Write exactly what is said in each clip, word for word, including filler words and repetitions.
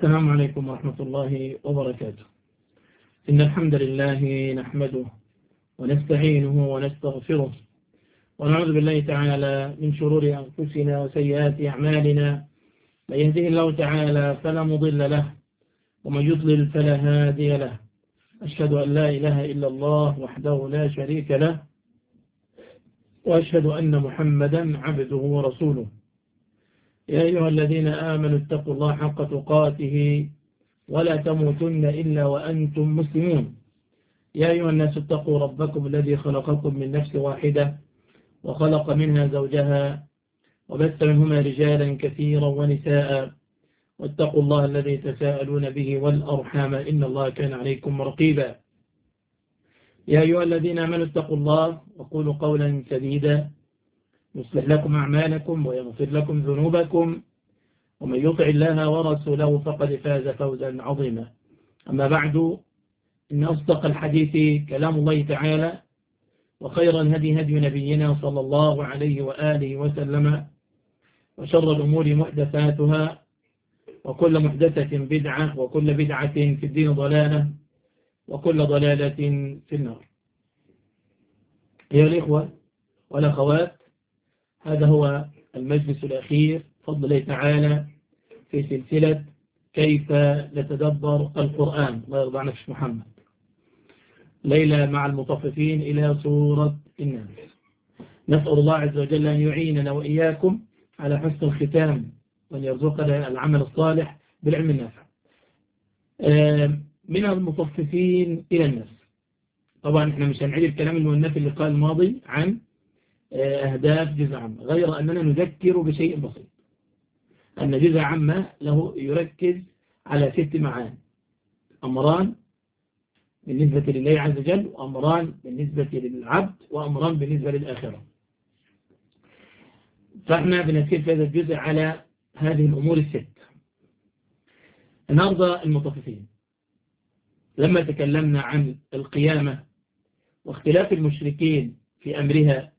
السلام عليكم ورحمة الله وبركاته. إن الحمد لله نحمده ونستعينه ونستغفره ونعوذ بالله تعالى من شرور أنفسنا وسيئات أعمالنا. من يهده الله تعالى فلا مضل له ومن يضلل فلا هادي له. أشهد أن لا إله إلا الله وحده لا شريك له، وأشهد أن محمدا عبده ورسوله. يا أيها الذين آمنوا اتقوا الله حق تقاته ولا تموتن إلا وأنتم مسلمون. يا أيها الناس اتقوا ربكم الذي خلقكم من نفس واحدة وخلق منها زوجها وبث منهما رجالا كثيرا ونساء، واتقوا الله الذي تساءلون به والأرحام إن الله كان عليكم رقيبا. يا أيها الذين آمنوا اتقوا الله وقولوا قولا سديدا يصلح لكم أعمالكم ويغفر لكم ذنوبكم، ومن يطع الله ورسوله فقد فاز فوزا عظيما. أما بعد، إن أصدق الحديث كلام الله تعالى، وخير الهدي هدي نبينا صلى الله عليه وآله وسلم، وشر الأمور محدثاتها، وكل محدثة بدعة، وكل بدعة في الدين ضلالة، وكل ضلالة في النار. أيها الإخوة والأخوات، هذا هو المجلس الأخير بفضل الله تعالى في سلسلة كيف نتدبر القرآن. الله يرضى عنك يا محمد. ليلة مع المطففين إلى سورة الناس. نسأل الله عز وجل أن يعيننا وإياكم على حسن الختام، وأن يرزقنا العمل الصالح بالعلم النافع. من المطففين إلى الناس. طبعا احنا مش هنعيد الكلام المؤنث في اللقاء الماضي عن أهداف جزء عامة، غير أننا نذكر بشيء بسيط، أن جزء عامة له يركز على ست معاني: أمران بالنسبة لله عز وجل، وأمران بالنسبة للعبد، وأمران بالنسبة للآخرة. فإحنا بنذكر في هذا الجزء على هذه الأمور الست. النهاردة المطففين، لما تكلمنا عن القيامة واختلاف المشركين في أمرها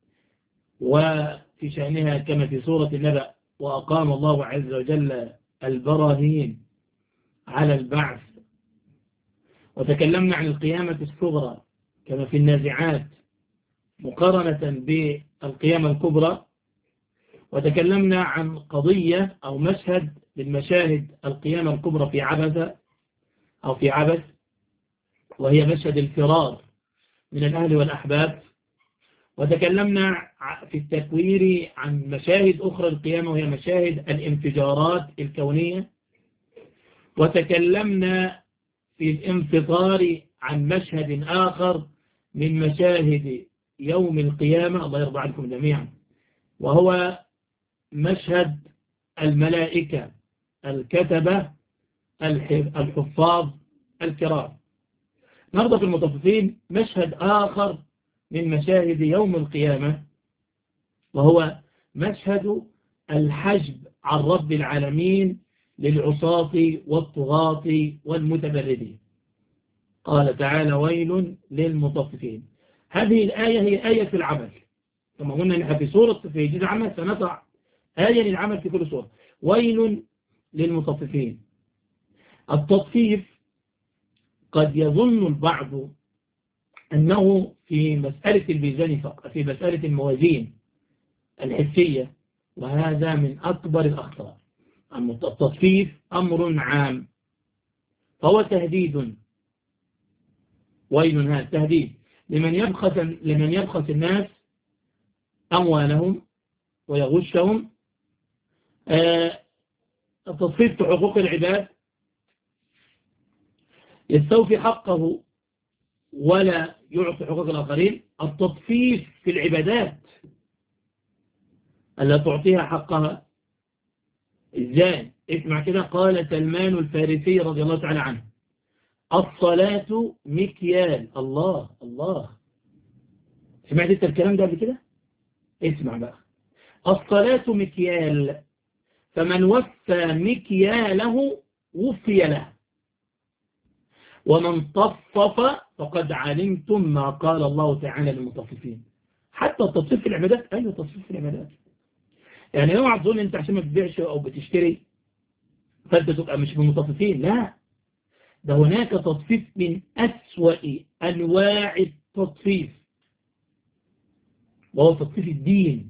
وفي شأنها كما في سورة النبأ، وأقام الله عز وجل البراهين على البعث، وتكلمنا عن القيامة الصغرى كما في النازعات مقارنة بالقيامة الكبرى، وتكلمنا عن قضية أو مشهد من مشاهد القيامة الكبرى في عبث أو في عبث، وهي مشهد الفرار من الأهل والأحباب. وتكلمنا في التكوير عن مشاهد أخرى القيامة، وهي مشاهد الانفجارات الكونية. وتكلمنا في الانفطار عن مشهد آخر من مشاهد يوم القيامة، الله يرضى عنكم جميعا، وهو مشهد الملائكة الكتبة الحفاظ الكرام. النهارده في المطففين مشهد آخر من مشاهد يوم القيامة، وهو مشهد الحجب عن رب العالمين للعصاة والطغاة والمتبردين. قال تعالى: ويل للمطففين. هذه الآية هي آية في العمل، كما قلنا نحن في سورة في جزء عمل سنضع آية للعمل في كل سورة. ويل للمطففين. التطفيف قد يظن البعض أنه في مسألة الميزان فقط، في مسألة الموازين الحسية، وهذا من أكبر الأخطاء. التطفيف أمر عام، فهو تهديد. ويل هذا تهديد لمن يبخس لمن يبخس الناس أموالهم ويغشهم. آه التطفيف في حقوق العباد، يستوفي حقه ولا يعطي حقوق الآخرين. التطفيف في العبادات، ألا تعطيها حقها. إزاي؟ اسمع كده، قال سلمان الفارسي رضي الله تعالى عنه: الصلاة مكيال. الله الله، سمعت انت الكلام ده قبل كده؟ اسمع بقى، الصلاة مكيال، فمن وفى مكياله وفي له، ومن طفف فقد علمتم ما قال الله تعالى للمطففين. حتى التطفيف في العبادات. أيوة، التطفيف في العبادات. يعني اوعى تظن انت عشان ما بتبيعش او بتشتري فأنت تبقى مش من المطففين، لا، ده هناك تطفيف من أسوأ أنواع التطفيف، وهو تطفيف الدين.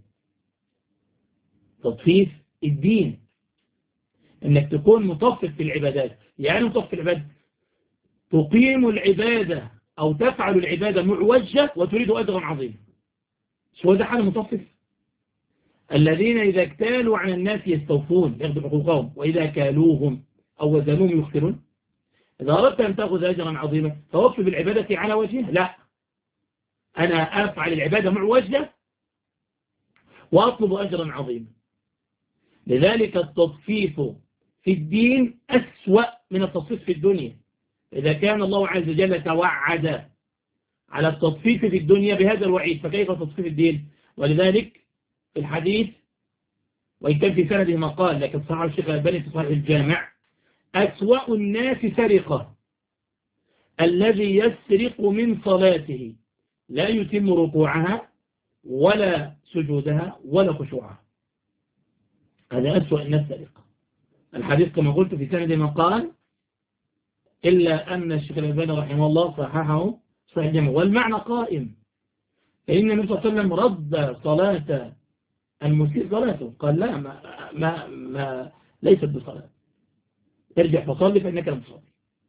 تطفيف الدين انك تكون مطفف في العبادات. يعني مطفف في العبادة، تقيم العبادة او تفعل العبادة معوجة وتريد اجرا عظيما. شو ده حال مطفف؟ الذين اذا اكتالوا على الناس يستوفون، ياخذوا حقوقهم، واذا كالوهم او وزنوهم يخسرون. اذا اردت ان تاخذ اجرا عظيما فوقف بالعبادة على وجهها، لا، انا افعل العبادة معوجة واطلب اجرا عظيما. لذلك التطفيف في الدين أسوأ من التطفيف في الدنيا. إذا كان الله عز وجل توعد على التطفيف في الدنيا بهذا الوعيد، فكيف تطفيف الدين؟ ولذلك في الحديث، وإن كان في سنده مقال لكن صحيح الشيخ الألباني في صحيح الجامع، أسوأ الناس سرقة الذي يسرق من صلاته لا يتم ركوعها ولا سجودها ولا خشوعها. هذا أسوأ الناس سرقة. الحديث كما قلت في سند من قال، إلا أن الشيخ الألباني رحمه الله صححه صحيح الجامع، والمعنى قائم. فإن النبي صلى الله عليه وسلم رد صلاة المسيء صلاته، قال لا، ما ما ما ليست بصلاة، ارجع فصلي فإنك لم تصلي.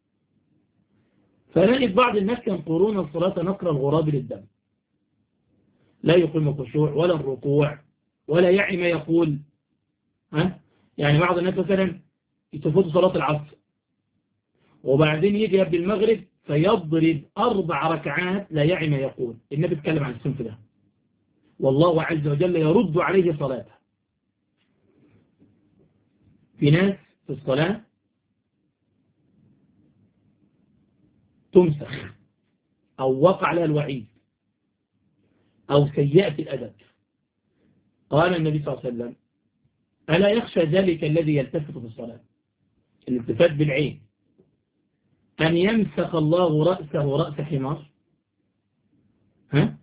فنجد بعض الناس ينقرون الصلاة نقر الغراب للدم، لا يقيم الخشوع ولا الركوع ولا يعي ما يقول. ها؟ يعني بعض الناس مثلا تفوت صلاة العصر وبعدين يجي قبل المغرب فيضرب أربع ركعات لا يعي ما يقول. النبي اتكلم عن السنف ده، والله عز وجل يرد عليه صلاته. في ناس في الصلاة تمسخ أو وقع لها الوعيد أو سيئة الأدب. قال النبي صلى الله عليه وسلم: ألا يخشى ذلك الذي يلتفت في الصلاة، الالتفات بالعين، أن يمسخ الله رأسه رأس حمار؟ ها؟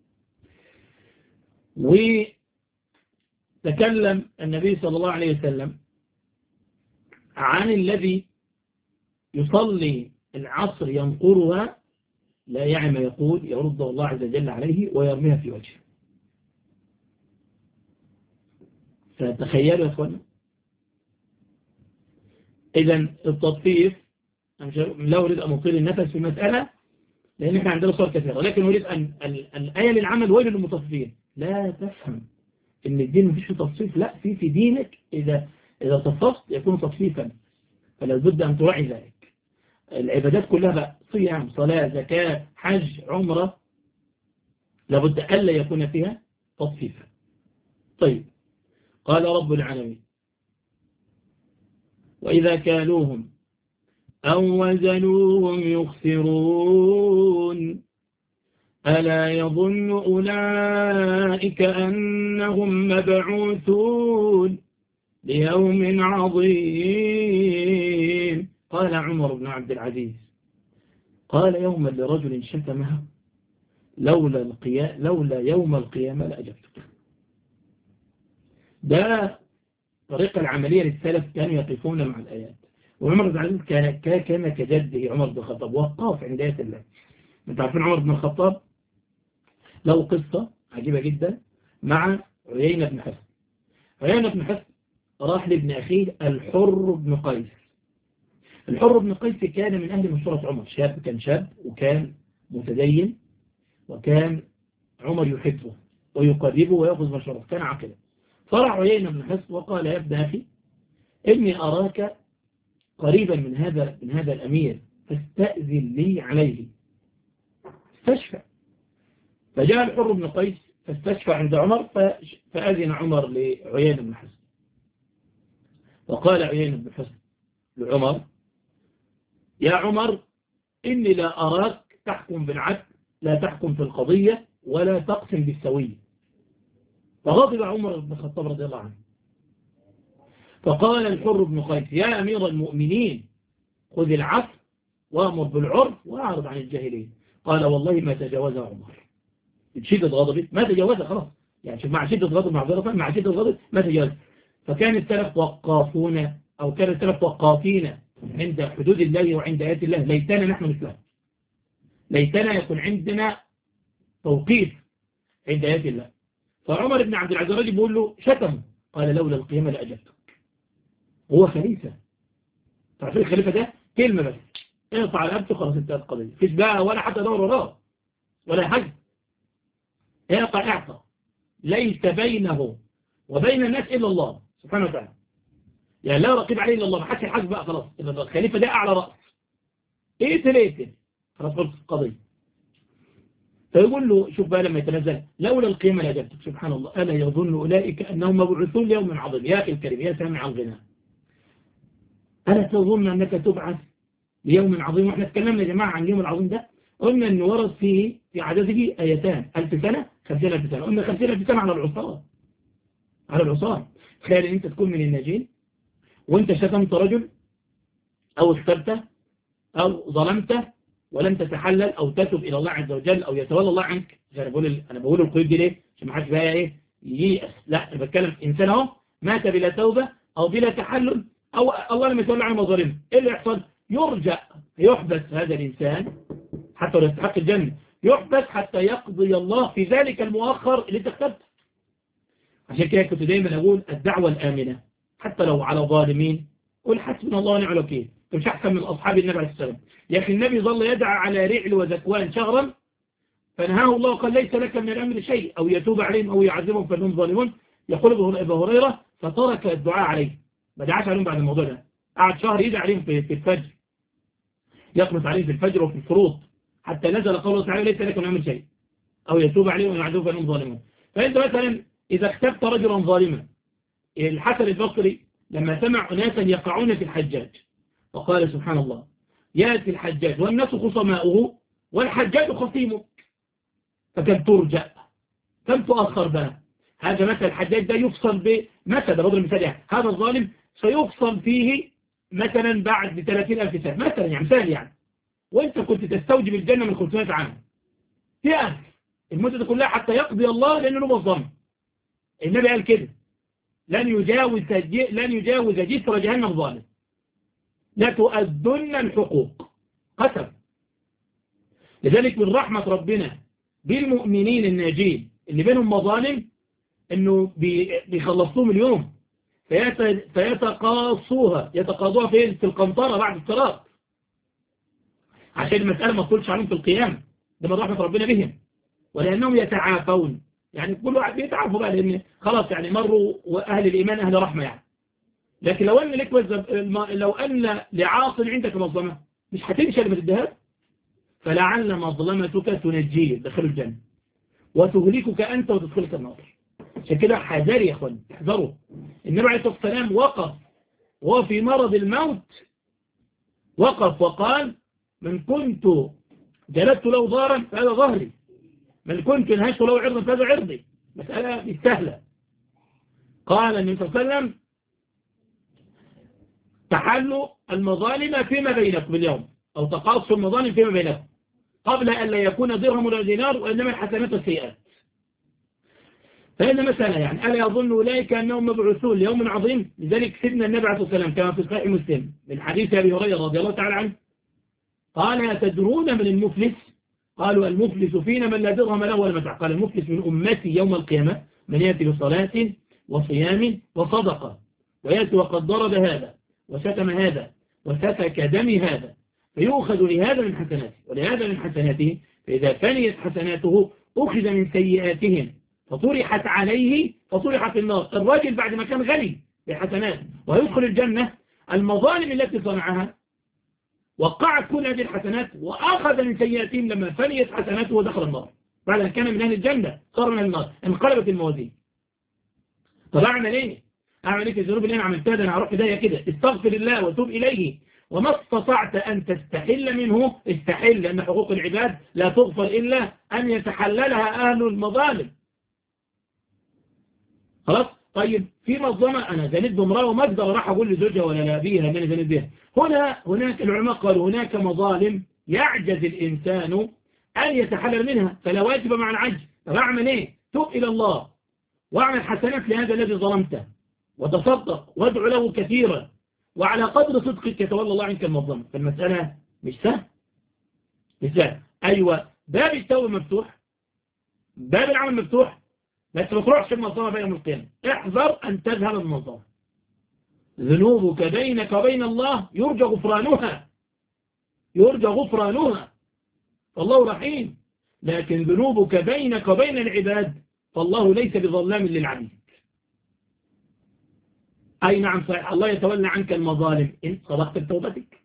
وتكلم النبي صلى الله عليه وسلم عن الذي يصلي العصر ينقرها لا يعي ما يقول، يرد الله عز وجل عليه ويرميها في وجهه. فتخيلوا يا أخوانا، إذن التطفيف، لا أريد أن أطيل النفس في المسألة لأن إحنا عندنا صور كثيرة، ولكن أريد أن الآية للعمل ويل للمطففين. لا تفهم إن الدين مفيش في تطفيف، لا، في في دينك إذا إذا طففت يكون تطفيفا، فلا بد أن توعي ذلك. العبادات كلها بقى، صيام، صلاة، زكاة، حج، عمرة، لابد ألا يكون فيها تطفيفا. طيب، قال رب العالمين: وإذا كالوهم أو وزنوهم يخسرون ألا يظن أولئك أنهم مبعوثون ليوم عظيم. قال عمر بن عبد العزيز: قال يوما لرجل شتمها لولا القيام لولا يوم القيامة لأجبتك. ده طريقة العملية للسلف، كانوا يقفون مع الآيات. وعمر بن عبد العزيز كان كان كجده عمر بن الخطاب، وقاف عند آيات الله. انتوا عارفين عمر بن الخطاب له قصة عجيبة جدا مع عيينة بن حصن. عيينة بن حصن راح لابن أخيه الحر بن قيس. الحر بن قيس كان من أهل مشورة عمر، شاب، كان شاب وكان متدين، وكان عمر يحبه ويقربه ويأخذ مشورته، كان عاقلا. فرع عيينة بن حصن وقال: يا ابن أخي، إني أراك قريبا من هذا من هذا الأمير، فاستأذن لي عليه، استشفى. فجاء الحر بن قيس فاستشفى عند عمر، فأذن عمر لعيينة بن حصن. وقال عيينة بن حصن لعمر: يا عمر، إني لا أراك تحكم بالعدل، لا تحكم في القضية ولا تقسم بالسوية. فغضب عمر بن الخطاب رضي الله عنه. فقال الحر بن قيس: يا أمير المؤمنين، خذ العفو وأمر بالعرف وأعرض عن الجاهلين. قال: والله ما تجاوز عمر. بشدة غضبه ما تجاوز، خلاص، يعني مع شدة غضب، معذرة، مع شدة غضب ما تجاوز. فكان السلف وقافون أو كان السلف وقافين عند حدود الله وعند آيات الله، ليتنا نحن مثلهم، ليتنا يكون عندنا توقيف عند آيات الله. فعمر بن عبد العزيز الرجل بيقول له شتمه، قال لولا القيامة لأجبتك. هو خليفة، تعرفين الخليفة ده كلمة بس اقطع رقبته خلاص انتهت القضية، مفيش بقى ولا حتى دور وراه ولا حاجة، اقطع اعطى، ليس بينه وبين الناس إلا الله سبحانه وتعالى، يعني لا رقيب عليه إلا الله، ما حدش يحاسب بقى خلاص، الخليفة ده أعلى رأس، ايه تلاتة خلاص خلصت القضية. فيقول له شوف بقى لما يتنزل لولا القيامة لأجبتك، سبحان الله، ألا يظن أولئك أنهم مبعوثون ليوم عظيم. يا أخي الكريم يا سامع الغناء، ألا تظن أنك تبعث ليوم عظيم؟ وإحنا تكلمنا يا جماعة عن اليوم العظيم ده، قلنا أنه ورد فيه في عدده آيتان، ألف سنة خمسين ألف سنة، قلنا خمسين ألف سنة على العصاة، على العصاة. تخيل أن أنت تكون من الناجين وأنت شتمت رجل أو اختبته أو ظلمته ولم تتحلل أو تتب إلى الله عز وجل أو يتولى الله عنك. أنا بقول أنا بقول القيود دي ليه؟ عشان ما حدش بقى إيه ييأس، لا أنا بتكلم إنسان أهو مات بلا توبة أو بلا تحلل أو الله لم يتولى عنه مظالمه، إيه اللي يحصل؟ يرجع، يحبس هذا الإنسان حتى لو يستحق الجنة، يحبس حتى يقضي الله في ذلك المؤخر اللي تختبته. عشان كده كنت دايما أقول الدعوة الآمنة حتى لو على ظالمين قل حسبنا الله ونعم الوكيل، مش أحسن من أصحاب النبي عليه السلام. يا أخي النبي ظل يدعى على رعل وذكوان شهرا فنهاه الله قال ليس لك من الأمر شيء، أو يتوب عليهم أو يعذبهم فإنهم ظالمون. يقول أبو هريرة فترك الدعاء عليه، ما دعاش عليهم بعد الموضوع ده، قعد شهر يدعى عليهم في الفجر، يقنط عليهم في الفجر وفي الفروض، حتى نزل قوله تعالى ليس لك من الأمر شيء أو يتوب عليهم أو يعذبهم فإنهم ظالمون. فأنت مثلا إذا اختبت رجلا ظالما، الحسن البصري لما سمع أناسا يقعون في الحجاج وقال سبحان الله يأتي الحجاج والناس خصماؤه والحجاج خصيمه، فكان ترجع كم تؤخر بقى. هذا مثل الحجاج ده يفصل بمثل، ده بضرب مثال يعني هذا الظالم سيفصل فيه مثلا بعد ثلاثين ألف سنة مثلا، يعني مثال يعني، وانت كنت تستوجب الجنة من خمسمائة عام في ألف المدة كلها حتى يقضي الله لأنه له مظلم. النبي قال كده لن يجاوز لن يجاوز جسر جهنم ظالم، لا تؤدن الحقوق قسم. لذلك من رحمة ربنا بالمؤمنين الناجين اللي بينهم مظالم انه بيخلصوهم اليوم فيتقاصوها، يتقاضوها فين؟ في القنطرة بعد الصلاة، عشان المسألة ما تقولش عليهم في القيام، ده من رحمة ربنا بهم، ولأنهم يتعافون، يعني كل واحد بيتعافوا بقى لأن خلاص يعني مروا وأهل الإيمان أهل رحمة يعني. لكن لو أن لك لو أن لعاصم عندك مظلمة مش هتمشي لما تديها، فلعل مظلمتك تنجيه دخلوا الجنة وتهلكك أنت وتدخلك النار. عشان كده حذري يا أخوان، احذروا. النبي عليه الصلاة والسلام وقف وهو في مرض الموت، وقف وقال من كنت جلدت له ضارا فهذا ظهري، من كنت انهشت له عرضا فهذا عرضي. مسألة مش سهلة. قال النبي صلى الله عليه وسلم تحلوا المظالم فيما بينكم اليوم، أو تقاصوا المظالم فيما بينكم قبل أن لا يكون درهم ولا دينار وإنما الحسنات والسيئات. فهذا مسألة يعني ألا يظن أولئك أنهم مبعوثون ليوم عظيم. لذلك سيدنا النبي عليه الصلاة والسلام كما في صحيح مسلم من حديث أبي هريرة رضي الله تعالى عنه قال أتدرون من المفلس؟ قالوا المفلس فينا من لا درهم له ولا متاع. قال المفلس من أمتي يوم القيامة من يأتي بصلاة وصيام وصدقة ويأتي وقد ضرب هذا وشتم هذا وسفك دم هذا فيؤخذ لهذا من حسناته ولهذا من حسناته، فإذا فنيت حسناته أخذ من سيئاتهم فطرحت عليه فطرحت النار. الراجل بعد ما كان غني بحسنات ويدخل الجنة، المظالم التي صنعها وقعت كل هذه الحسنات وأخذ من سيئاتهم لما فنيت حسناته ودخل النار. بعد أن كان من أهل الجنة صار من النار، انقلبت الموازين. طب أعمل إيه؟ أعمل إيه في الذنوب اللي أنا عملتها ده؟ أنا هروح بداية كده استغفر الله وتوب إليه، وما استطعت أن تستحل منه استحل، لأن حقوق العباد لا تغفر إلا أن يتحللها أهل المظالم. خلاص؟ طيب في مظلمة أنا زنيت بامرأة وما أقدر راح أقول لزوجها ولا لأبيها أن أنا زنيت بها. هنا هناك العلماء قالوا هناك مظالم يعجز الإنسان أن يتحلل منها فلا واجب مع العجز. طب أعمل إيه؟ توب إلى الله واعمل حسنات لهذا الذي ظلمته وتصدق وادعو له كثيرا وعلى قدر صدقك يتولى الله عنك المظلمة. فالمسألة مش سهل مش سهل. أيوة باب التوبة مفتوح، باب العمل مفتوح، بس ما تروحش المنظمة في يوم القيامة. احذر أن تذهب المنظمة. ذنوبك بينك وبين الله يرجى غفرانها، يرجى غفرانها، فالله رحيم. لكن ذنوبك بينك وبين العباد فالله ليس بظلام للعبيد. أي نعم صحيح، الله يتولى عنك المظالم إن صدقت بتوبتك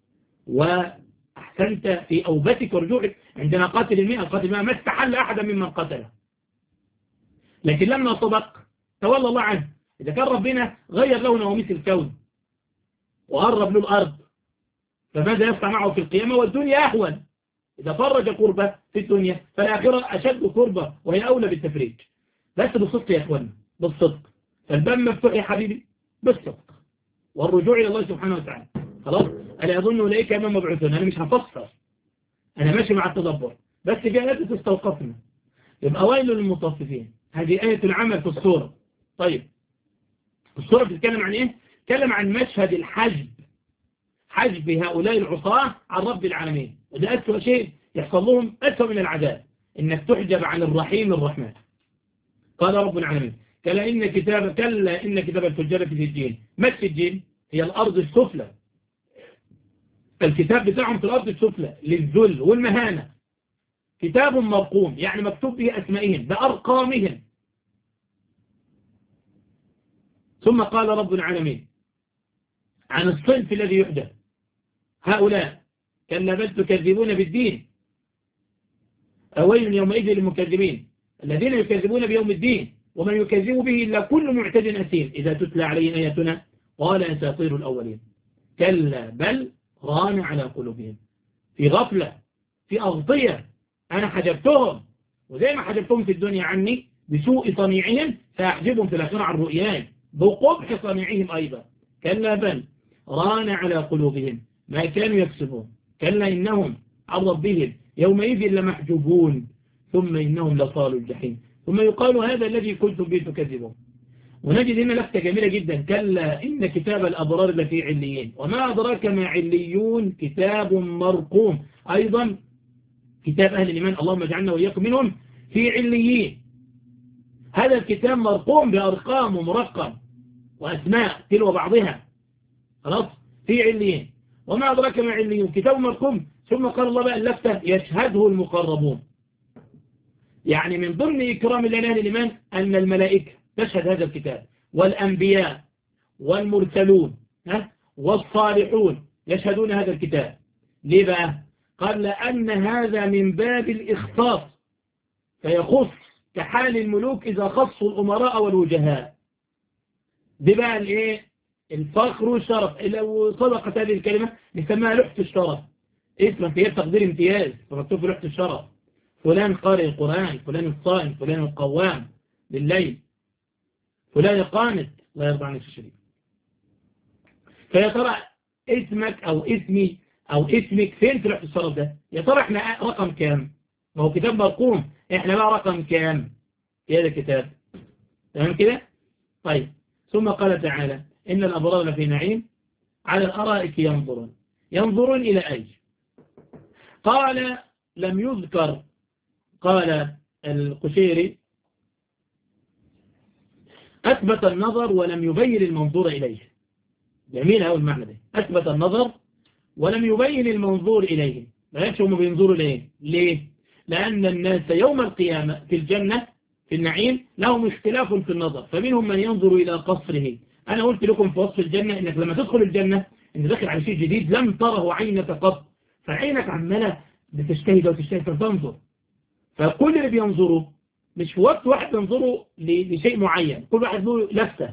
وأحسنت في أوبتك ورجوعك. عندنا قاتل المئة قاتل المئة ما استحل أحدا ممن قتله، لكن لما صدق تولى الله عنه. إذا كان ربنا غير له نواميس الكون وقرب له الأرض، فماذا يصنع معه في القيامة؟ والدنيا أهون. إذا فرج كربة في الدنيا فالآخرة أشد كربة وهي أولى بالتفريج. بس بالصدق يا أخوانا، بالصدق. فالباب مفتوح يا حبيبي بالصدق والرجوع إلى الله سبحانه وتعالى. خلاص، أنا أظن أولئك أمام مبعوثون. أنا مش هفسر، أنا ماشي مع التدبر بس جاءت تستوقفنا. يبقى ويل للمطففين، هذه آية العمل في السورة. طيب السورة بتتكلم عن إيه؟ تتكلم عن مشهد الحجب، حجب هؤلاء العصاة عن رب العالمين. وده أسوأ شيء يحصل لهم، أسوأ من العذاب، إنك تحجب عن الرحيم الرحمن. قال رب العالمين كلا إن كتاب كلا إن كتاب الفجار في الجين. ما السجين؟ هي الأرض السفلى. الكتاب بتاعهم في الأرض السفلى للذل والمهانة. كتاب مرقوم يعني مكتوب به أسمائهم بأرقامهم. ثم قال رب العالمين عن الصنف الذي يحدث هؤلاء كلا بل تكذبون بالدين أويل يومئذ للمكذبين الذين يكذبون بيوم الدين ومن يكذب به إلا كل معتد أثيم إذا تتلى عليه آياتنا قال أساطير الأولين. كلا بل ران على قلوبهم، في غفلة، في أغطية. أنا حجبتهم، وزي ما حجبتهم في الدنيا عني بسوء صنيعهم فأحجبهم في الآخرة عن رؤياي بقبح صنيعهم أيضا. كلا بل ران على قلوبهم ما كانوا يكسبون. كلا إنهم عن ربهم يومئذ لمحجوبون ثم إنهم لصالوا الجحيم. ثم يقال هذا الذي كنتم به تكذبون. ونجد هنا لفتة جميلة جدا، كلا إن كتاب الأبرار لفي عليين وما أدراك ما عليون كتاب مرقوم. أيضا كتاب أهل الإيمان اللهم اجعلنا وإياكم منهم في عليين. هذا الكتاب مرقوم بأرقام ومرقم وأسماء تلو بعضها. خلاص، في عليين وما أدراك ما عليون كتاب مرقوم. ثم قال الله بقى اللفتة يشهده المقربون. يعني من ضمن إكرام الله لأهل الإيمان أن الملائكة تشهد هذا الكتاب والأنبياء والمرسلون والصالحون يشهدون هذا الكتاب. ليه بقى؟ قال لأن هذا من باب الإخصاص، فيخص كحال الملوك إذا خصوا الأمراء والوجهاء. دي بقى الإيه؟ الفخر والشرف. لو صدقت هذه الكلمة نسميها لوحة الشرف، اسمها هي تقدير امتياز فمكتوب في لوحة الشرف. فلان قارئ القرآن، فلان الصائم، فلان القوام بالليل، فلان قانت، لا يرضى عنك الشريف. فيا ترى اسمك أو اسمي أو اسمك فين في لوحة الشرف ده؟ يا ترى احنا رقم كام؟ ما هو كتاب مرقوم، احنا بقى رقم كام في هذا الكتاب؟ تمام كده؟ طيب ثم قال تعالى إن الأبرار لفي نعيم على الأرائك ينظرون. ينظرون إلى أي؟ قال لم يذكر. قال القشيري أثبت النظر ولم يبين المنظور إليه. جميل هذا المعنى ده، أثبت النظر ولم يبين المنظور إليه. ما يكشف هم بينظروا إليه. ليه؟ لأن الناس يوم القيامة في الجنة في النعيم لهم اختلاف في النظر، فمنهم من ينظر إلى قصره. أنا قلت لكم في وصف الجنة إنك لما تدخل الجنة إنك داخل على شيء جديد لم تره عينك قط، فعينك عمالة بتجتهد وتجتهد فتنظر. فكل اللي بينظروا مش في وقت واحد ينظروا لشيء معين، كل واحد له لفتة.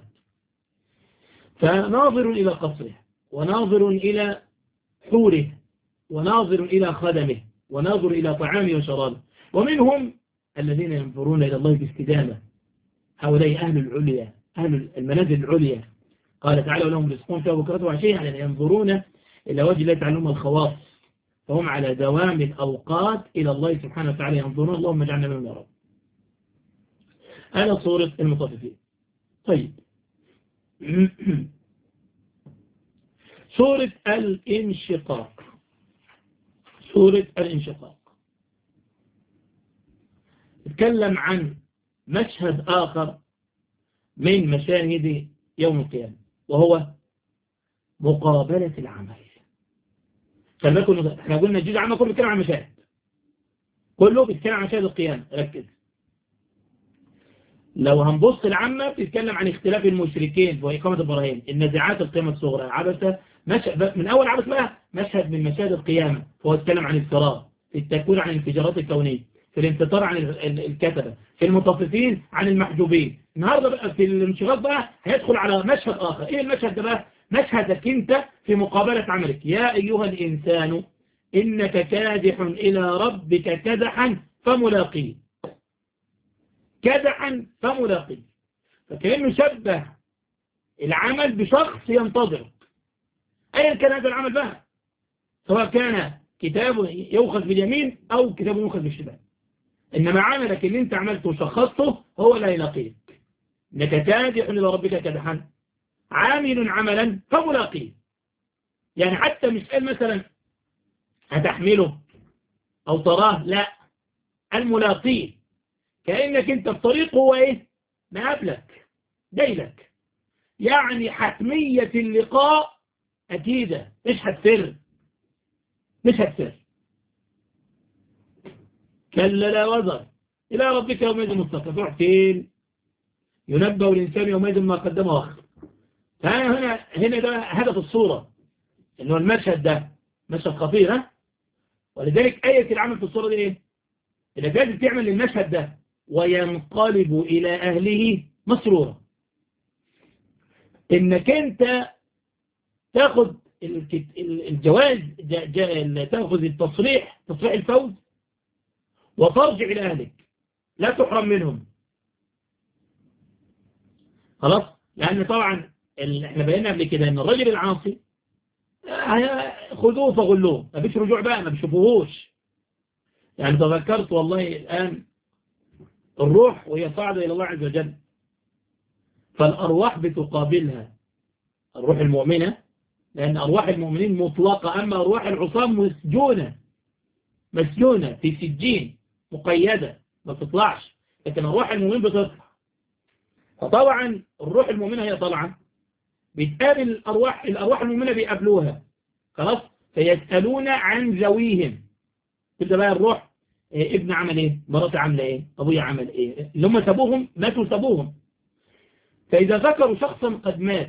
فناظر إلى قصره وناظر إلى حوره وناظر إلى خدمه وناظر إلى طعامه وشرابه. ومنهم الذين ينظرون إلى الله باستدامة، هؤلاء أهل العليا، أهل المنازل العليا. قال تعالى ولهم رزقون فيها بكرة وعشية، يعني ينظرون إلى وجه الله تعالى هم الخواص، فهم على دوام الأوقات إلى الله سبحانه وتعالى ينظرون. اللهم اجعلنا منهم يا رب. هذا صورة المطففين. طيب سورة الانشقاق. سورة الانشقاق تتكلم عن مشهد آخر من مشاهد يوم القيامة، وهو مقابلة العمل. خلي بالكم احنا قلنا الجزء العام كله بيتكلم عن مشاهد، كله بيتكلم عن مشاهد القيامة. ركز، لو هنبص العامة بتتكلم عن اختلاف المشركين وإقامة البراهين، النزاعات، القيامة الصغرى، عبثة، مشهد من أول عبث بقى مشهد من مشاهد القيامة، فهو يتكلم عن الفراغ، في التكوين عن الانفجارات الكونية، في الانتصار عن الكتبة، في المطففين عن المحجوبين. النهاردة بقى في الانشغال بقى هيدخل على مشهد آخر. إيه المشهد ده بقى؟ مشهدك أنت في مقابلة عملك. يا أيها الإنسان إنك كادح إلى ربك كدحا فملاقيه. كدحا فملاقيه، فكأنه شبه العمل بشخص ينتظرك أيا كان هذا العمل بقى، سواء كان كتابه يؤخذ باليمين أو كتابه يؤخذ بالشمال. إنما عملك اللي أنت عملته وشخصته هو لا يلاقيك. إنك كادح إلى ربك كدحا، عامل عملا فملاقيه. يعني حتى مش قال مثلا هتحمله أو تراه، لا، الملاقيه، كأنك أنت في طريق هو إيه مقابلك جايلك. يعني حتمية اللقاء أكيدة، مش هتفر مش هتفر كلا لا وزر إلى ربك يومئذ مستقر. تروح فين؟ ينبأ الإنسان يومئذ ما قدم وأخر. فهنا هنا ده هدف الصورة، إنه المشهد ده مشهد خطير. ها؟ ولذلك آية العمل في الصورة دي إيه؟ إذا كانت تعمل المشهد ده وينقلب إلى أهله مسرورا، إنك أنت تاخد الجواز، تاخذ التصريح، تصريح الفوز، وترجع إلى أهلك لا تحرم منهم. خلاص، لأن طبعا احنا بينا قبل كده ان الرجل العاصي خذوه فغلوه، ما فيش رجوع بقى، ما بيشوفوهوش. يعني تذكرت والله الآن الروح وهي صاعدة إلى الله عز وجل، فالأرواح بتقابلها، الروح المؤمنة، لأن أرواح المؤمنين مطلقة، أما أرواح العصام مسجونة مسجونة في سجين مقيدة ما بتطلعش، لكن أرواح المؤمنين بتطلع. فطبعا الروح المؤمنة هي طالعة بتقابل الأرواح الأرواح المؤمنة بيقابلوها. خلاص، فيسألون عن ذويهم. تبدأ بقى الروح إيه، ابن عمل ايه، مراتي عامله ايه، ابويا عمل ايه، اللي هم سابوهم ماتوا سابوهم. فإذا ذكروا شخصا قد مات،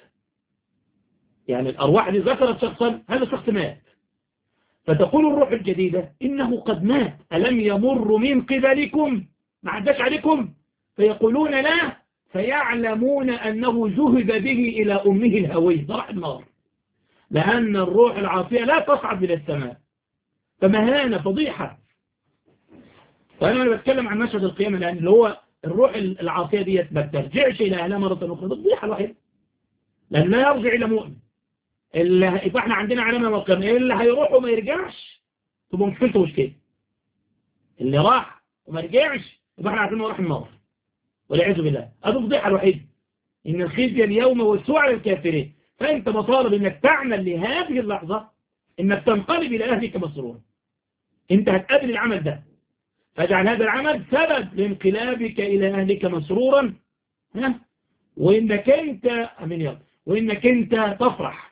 يعني الأرواح اللي ذكرت شخصا هذا الشخص مات، فتقول الروح الجديدة إنه قد مات، ألم يمر من قبلكم، ما عداش عليكم؟ فيقولون لا، فيعلمون أنه ذهب به إلى أمه الهوية، ضرع النار، لأن الروح العاصية لا تصعد إلى السماء، فمهانة فضيحة. فأنا أنا بتكلم عن مشهد القيامة، لأن اللي هو الروح العاصية دي ما ترجعش إلى أهلها مرة أخرى، فضيحة الوحيدة، لأن لا يرجع إلى مؤمن. اللي يبقى احنا عندنا علامة مقامة، اللي هيروح وما يرجعش تبقى مشكلته مشكلة. اللي راح وما رجعش يبقى احنا عارفين انه راح النار والعياذ بالله. هذه الفضيحة الوحيدة، إن الخزي اليوم والسوء على الكافرين. فأنت مطالب إنك تعمل لهذه اللحظة إنك تنقلب إلى أهلك مسرورا. أنت هتقابل العمل ده، فاجعل هذا العمل سبب لانقلابك إلى أهلك مسرورا. ها؟ وإنك أنت أمين يا رب، وإنك أنت تفرح.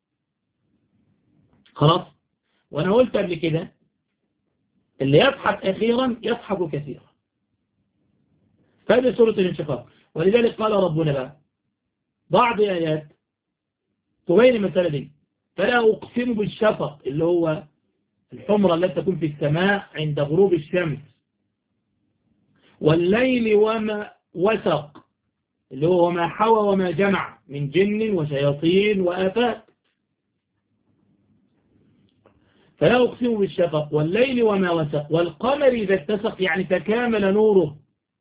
خلاص، وأنا قلت قبل كده اللي يضحك أخيرا يضحك كثيرا. فهذه سورة الانشقاق. ولذلك قال ربنا بقى بعض آيات تبين المسألة دي. فلا أقسم بالشفق، اللي هو الحمرة التي تكون في السماء عند غروب الشمس، والليل وما وسق، اللي هو ما حوى وما جمع من جن وشياطين وآفات. فلا أقسم بالشفق والليل وما وسق والقمر إذا اتسق، يعني تكامل نوره.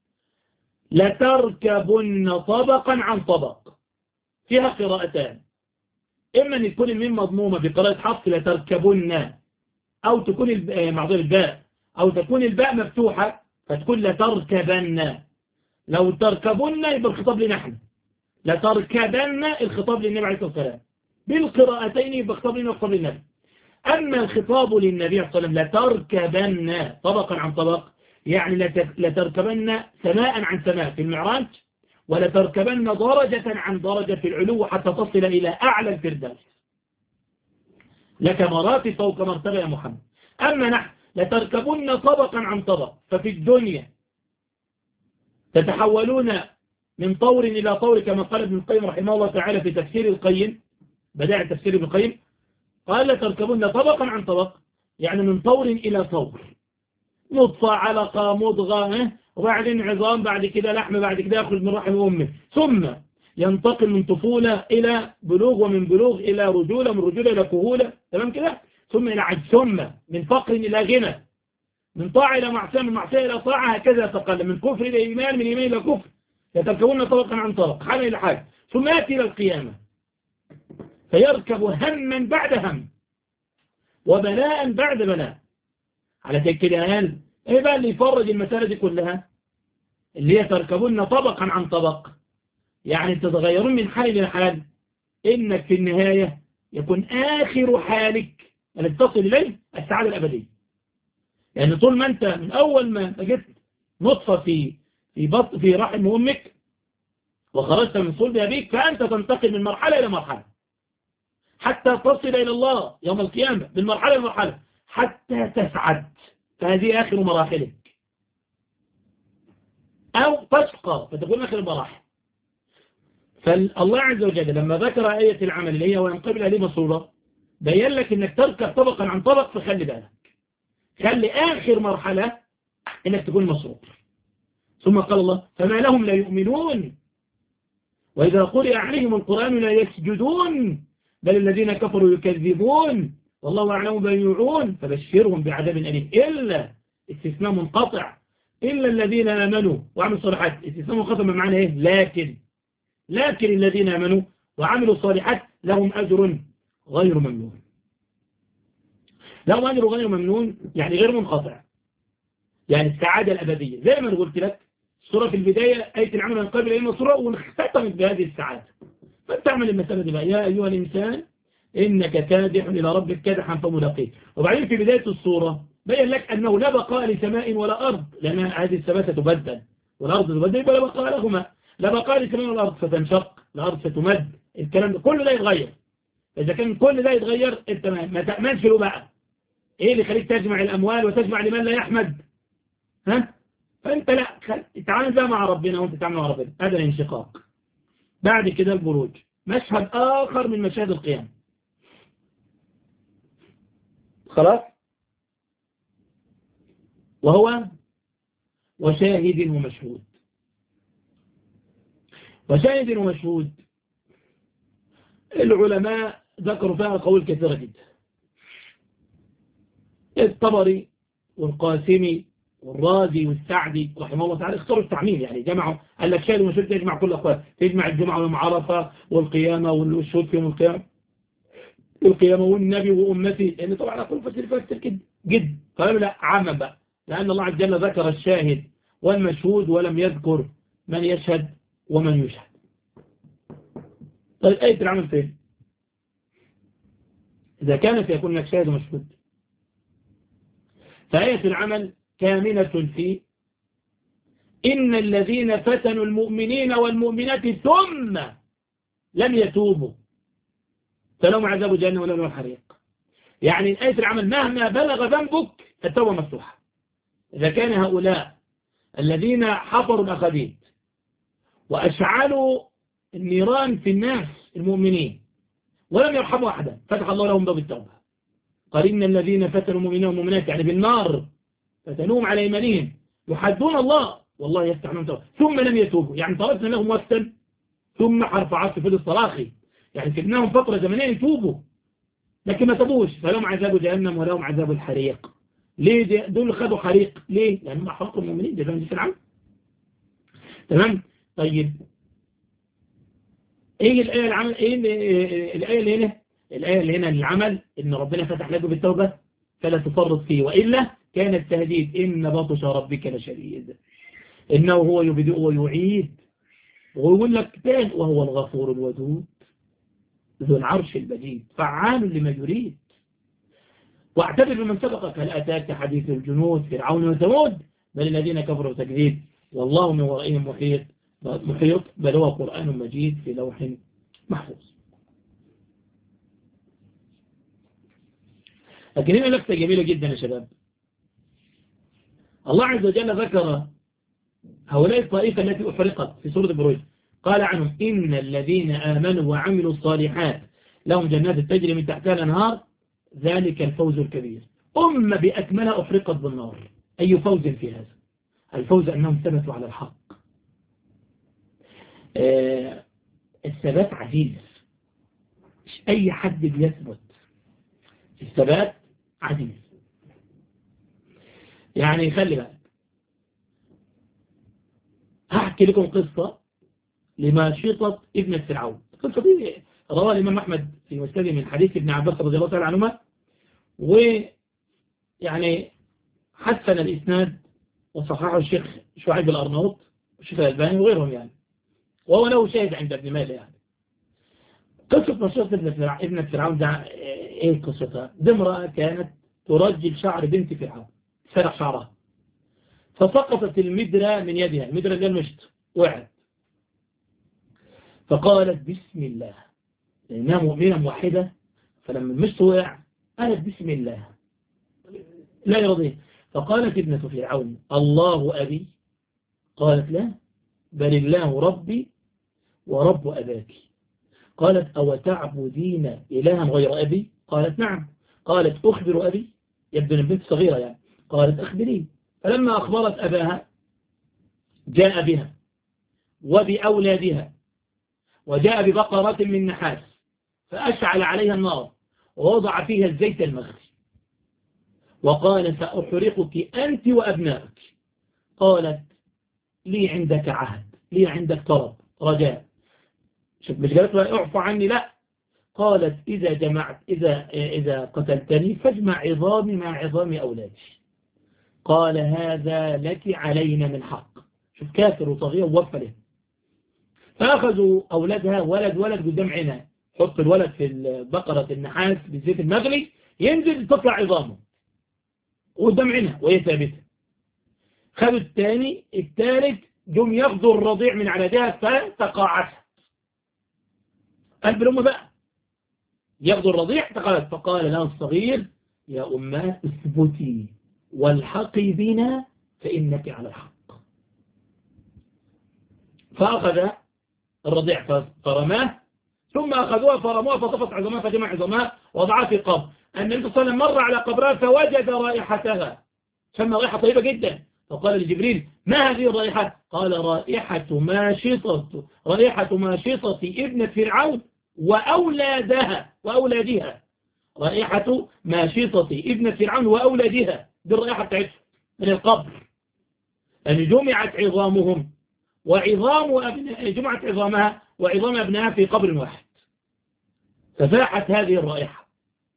لتركبن طبقا عن طبق. فيها قراءتان، إما أن يكون الميم مضمومة بقراءة حفص لتركبن، أو تكون معذور الباء، أو تكون الباء مفتوحة فتكون لتركبن. لو تركبن يبقى الخطاب لنا احنا، لتركبن الخطاب للنبي عليه الصلاة والسلام. بالقراءتين بخطاب وخطاب النبي. أما الخطاب للنبي صلى الله عليه وسلم لتركبن طبقا عن طبق، يعني لتركبن سماء عن سماء في المعراج، ولتركبن درجة عن درجة في العلو حتى تصل إلى أعلى الفردوس. لك مراتب فوق مرتبة يا محمد. أما نحن لتركبن طبقا عن طبق، ففي الدنيا تتحولون من طور إلى طور كما قال ابن القيم رحمه الله تعالى في تفسير القيم، بدائع تفسير ابن القيم، قال لتركبن طبقا عن طبق، يعني من طور إلى طور، نطفة علقة مضغة، وبعدين عظام، بعد كده لحم، بعد كده يخرج من رحم أمه، ثم ينتقل من طفولة إلى بلوغ، ومن بلوغ إلى رجولة، من رجولة إلى كهولة، تمام كده، ثم إلى عجز، ثم من فقر إلى غنى، من طاعة إلى معصية، من معصية إلى طاعة، هكذا تقل، من كفر إلى إيمان، من إيمان إلى كفر، يتركبون طبقا عن طبق، حالة إلى حال، ثم يأتي إلى القيامة فيركب هما بعد هم، وبلاء بعد بلاء. على كده قال ايه بقى اللي يفرج المسألة دي كلها؟ اللي هي تركبون طبقا عن طبق، يعني تتغيرون من حال إلى حال، إنك في النهاية يكون آخر حالك التي تصل إليه السعادة الأبدية. يعني طول ما أنت من أول ما جئت نطفة في في بط في رحم أمك وخرجت من صلب أبيك، فأنت تنتقل من مرحلة إلى مرحلة حتى تصل إلى الله يوم القيامة، من مرحلة إلى مرحلة حتى تسعد، فهذه آخر مراحلك، أو تشقى فتكون آخر المراحل. فالله عز وجل لما ذكر آية العمل اللي هي وينقبل عليه مصورة، بيّن لك إنك تركب طبقا عن طبق، فخلي بالك، خلي آخر مرحلة إنك تكون مصروف. ثم قال الله فما لهم لا يؤمنون وإذا قرئ عليهم القرآن لا يسجدون بل الذين كفروا يكذبون والله أعلم بما يوعون فبشرهم بعذاب أليم. إلا استثناء منقطع، إلا الذين آمنوا وعملوا الصالحات، استثناء منقطع بمعنى إيه؟ لكن لكن الذين آمنوا وعملوا الصالحات لهم أجر غير ممنون. لهم أجر غير ممنون يعني غير منقطع، يعني السعادة الأبدية. زي ما قلت لك السورة في البداية آية العمل من قبل أيما سورة ونختمت بهذه السعادة. فتعمل المسألة دي بقى يا أيها الإنسان إنك كادح إلى ربك كادحا فملاقيه. وبعدين في بداية السورة بين لك أنه لا بقاء لسماء ولا أرض، لأن هذه السماء ستبدل والأرض تبدل، يبقى لا بقاء لهما، لا بقاء لسماء ولا أرض، فتنشق الأرض ستمد، الكلام ده كله ده يتغير. إذا كان كل ده يتغير أنت ما تأمنش له بقى. إيه اللي خليك تجمع الأموال وتجمع لمن لا يحمد؟ ها؟ فأنت لا خل... تعامل بقى مع ربنا وأنت تعامل مع ربنا. هذا الانشقاق. بعد كده البروج، مشهد آخر من مشاهد القيامة. خلاص؟ وهو وشاهد ومشهود. وشاهد ومشهود العلماء ذكروا فيها قول كثيرة جدا. الطبري والقاسمي والرازي والسعدي رحمه الله تعالى اختاروا التعميم، يعني جمعوا، قال لك شاهد ومشهود تجمع كل أقوال، تجمع الجمعة ويوم عرفة والقيامة والشهود في يوم القيامة القيامة والنبي وأمتي، لأن يعني طبعا أقول فسر فسر كده جد. قالوا لا عامة بقى، لأن الله عز وجل ذكر الشاهد والمشهود ولم يذكر من يشهد ومن يشهد. طيب آية العمل فين؟ إذا كانت يكون لك شاهد ومشهود، فآية العمل كامنة في إن الذين فتنوا المؤمنين والمؤمنات ثم لم يتوبوا فلهم عذاب جهنم ولهم الحريق. يعني آية العمل مهما بلغ ذنبك التوبة مفتوحة. إذا كان هؤلاء الذين حفروا الأخديد وأشعلوا النيران في الناس المؤمنين ولم يرحموا أحدا، فتح الله لهم باب التوبة. قال إن الذين فتنوا المؤمنين والمؤمنات يعني بالنار فتنوهم على إيمانهم يحدون الله والله يفتح لهم توبة ثم لم يتوبوا، يعني طلبنا لهم وقتا ثم حرف عطف في الصراخي، يعني سيبناهم فترة زمنية يتوبوا لكن ما تبوش فلهم عذاب جهنم ولهم عذاب الحريق. ليه دول خدوا حريق؟ ليه؟ لأنهم أحرقوا المؤمنين، ده في العام. تمام؟ طيب ايه الآية العمل؟ ايه الآية اللي هنا؟ الآية اللي هنا العمل ان ربنا فتح لك بالتوبة فلا تفرط فيه، وإلا كان التهديد إن بطش ربك لشديد إنه هو يبدئ ويعيد، ويقول لك تاني وهو الغفور الودود. ذو العرش المجيد فعال لما يريد. واعتبر بمن سبقك، هل أتاك حديث الجنود فرعون وثمود بل الذين كفروا تكذيب والله من ورائهم محيط محيط بل هو قرآن مجيد في لوح محفوظ. لكن هنا لفتة جميلة جدا يا شباب. الله عز وجل ذكر هؤلاء الطائفة التي أحرقت في سورة البروج، قال عنهم إن الذين آمنوا وعملوا الصالحات لهم جنات تجري من تحتها الأنهار ذلك الفوز الكبير. أمة بأكملها أحرقت بالنار، أي فوز في هذا؟ الفوز أنهم ثبتوا على الحق. آه الثبات عزيز، مش أي حد بيثبت، الثبات عزيز. يعني خلي بالك، هحكي لكم قصة لماشطة ابن فرعون. القصة دي رواه الإمام أحمد في مسنده من حديث ابن عباس رضي الله تعالى عنهما، ويعني حسن الإسناد وصححه الشيخ شعيب الأرناؤوط والشيخ الألباني وغيرهم يعني، وهو له شاهد عند ابن ماجه يعني. قصة ماشطة ابن فرعون ده ايه قصتها؟ دي امرأة كانت ترجل شعر بنت فرعون، سرح شعرها، فسقطت المدرة من يدها، المدرة دي المشط وقعت، فقالت بسم الله، لأنها مؤمنة موحدة، فلما المشط وقع قالت بسم الله لا يرضيه. فقالت ابنة فرعون الله أبي، قالت لا بل الله ربي ورب أباك. قالت أو تعبدين إلها غير أبي؟ قالت نعم. قالت أخبر أبي، يبدو البنت صغيرة يعني، قالت أخبرين. فلما أخبرت أباها جاء بها وبأولادها وجاء ببقرة من نحاس فأشعل عليها النار ووضع فيها الزيت المغلي وقال سأحرقك أنت وأبنائك. قالت لي عندك عهد، لي عندك طلب رجاء. شوف مش قالت له اعفو عني، لا، قالت إذا جمعت إذا إذا قتلتني فاجمع عظامي مع عظام أولادي. قال هذا لك علينا من حق. شوف كافر وطغير ووفى له. فأخذوا أولادها ولد ولد قدام عينها، حط الولد في بقرة النحاس بالزيت المغلي ينزل تطلع عظامه قدام عينها وهي ثابتة. خدوا الثاني الثالث جم ياخدوا الرضيع من على يدها فتقاعست. قلب الأم بقى ياخدوا الرضيع تقاعست. فقال لها الصغير يا أماه اثبتي والحقي بنا فإنك على الحق. فأخذ الرضيع فرماه، ثم أخذوها فرموها فطفت عظامها فجمع عظامها وضعها في قبر. النبي صلى الله عليه وسلم مر على قبرها فوجد رائحتها، سمى رائحة طيبة جدا، فقال لجبريل ما هذه الرائحة؟ قال رائحة ماشطة رائحة ماشطة ابنة فرعون وأولادها وأولادها رائحة ماشطة ابنة فرعون وأولادها، دي الرائحة بتاعتهم من القبر، أن جمعت عظامهم وعظام أبناء جمعت عظامها وعظام أبنائها في قبر واحد، ففاحت هذه الرائحة.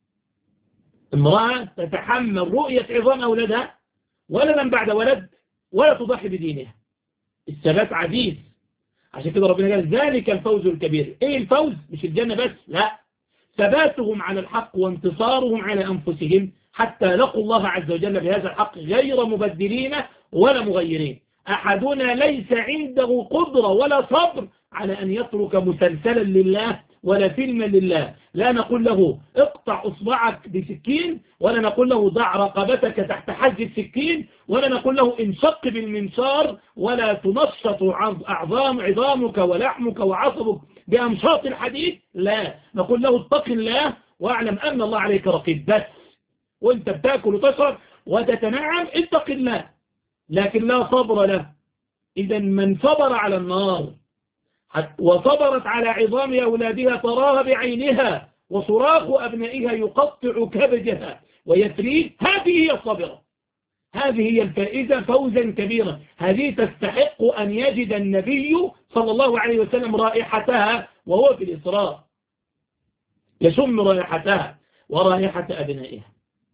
امرأة تتحمل رؤية عظام أولادها ولدا بعد ولد ولا تضحي بدينها. الثبات عزيز. عشان كده ربنا قال ذلك الفوز الكبير. ايه الفوز؟ مش الجنة بس، لا، ثباتهم على الحق وانتصارهم على أنفسهم حتى لقوا الله عز وجل بهذا الحق غير مبدلين ولا مغيرين. أحدنا ليس عنده قدرة ولا صبر على أن يترك مسلسلا لله ولا فيلما لله. لا نقول له اقطع أصبعك بسكين، ولا نقول له ضع رقبتك تحت حز السكين، ولا نقول له انشق بالمنشار، ولا تنشط أعظام عظامك ولحمك وعصبك بأمشاط الحديد. لا، نقول له اتق الله واعلم أن الله عليك رقيب بس، وانت بتاكل وتشرب وتتنعم اتق الله، لكن لا صبر له. إذا من صبر على النار وصبرت على عظام أولادها تراها بعينها وصراخ أبنائها يقطع كبدها ويثريه، هذه هي الصبرة، هذه هي الفائزة فوزا كبيرا. هذه تستحق أن يجد النبي صلى الله عليه وسلم رائحتها وهو في الإسراء، يشم رائحتها ورائحة أبنائها.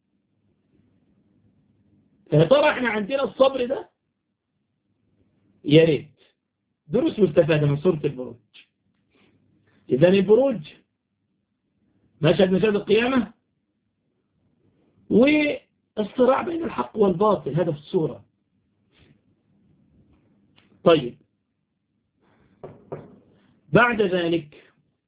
فترى احنا عندنا الصبر ده، يا ريت دروس مستفادة من سورة البروج. إذن البروج مشهد مشاهد القيامة والصراع بين الحق والباطل، هذا في السورة. طيب بعد ذلك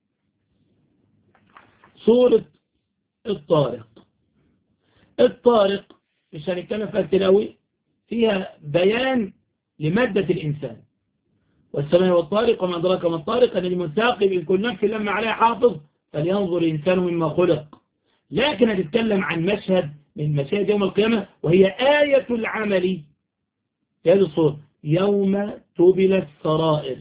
سورة الطارق. الطارق مش هنتكلم فيها كتير قوي، فيها بيان لمادة الإنسان. والسماء والطارق وما أدراك ما الطارق الذي منثاقب إن كل نفس لما عليها حافظ فلينظر الإنسان مما خلق. لكن هتتكلم عن مشهد من مشاهد يوم القيامة، وهي آية العمل في هذه الصورة. يوم تبل السرائر،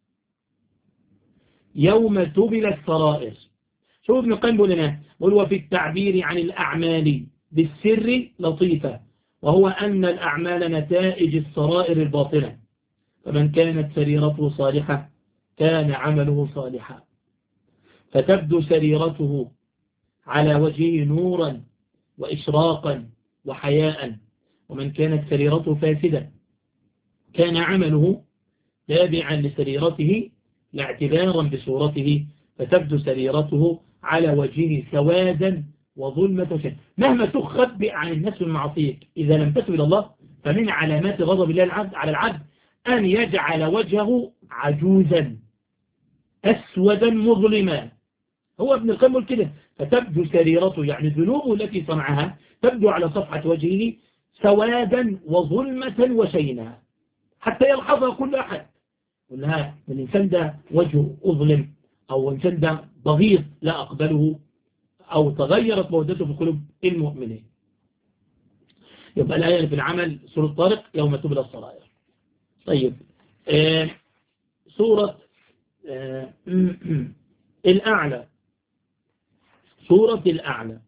يوم تبل السرائر. شوف ابن القيم بيقول لنا، وهو في التعبير عن الأعمال بالسر لطيفة، وهو أن الأعمال نتائج السرائر الباطنة، فمن كانت سريرته صالحة كان عمله صالحا، فتبدو سريرته على وجهه نورا وإشراقا وحياء، ومن كانت سريرته فاسدة كان عمله تابعا لسريرته لا اعتبارا بصورته، فتبدو سريرته على وجهه سوادا وظلمة وشد. مهما تخبئ عن الناس من معصيك إذا لم تتب إلى الله، فمن علامات غضب الله العبد على العبد أن يجعل وجهه عجوزا أسودا مظلما. هو ابن القيم يقول كده، فتبدو سريرته يعني ذنوبه التي صنعها تبدو على صفحة وجهه سوادا وظلمة وشينا، حتى يلحظها كل أحد، يقول لها الإنسان ده وجهه أظلم، أو الإنسان ده بغيض لا أقبله، أو تغيرت مودته في قلوب المؤمنين. يبقى الآية في العمل سورة طارق يوم تبلى السرائر. طيب آه سورة آه الأعلى. سورة الأعلى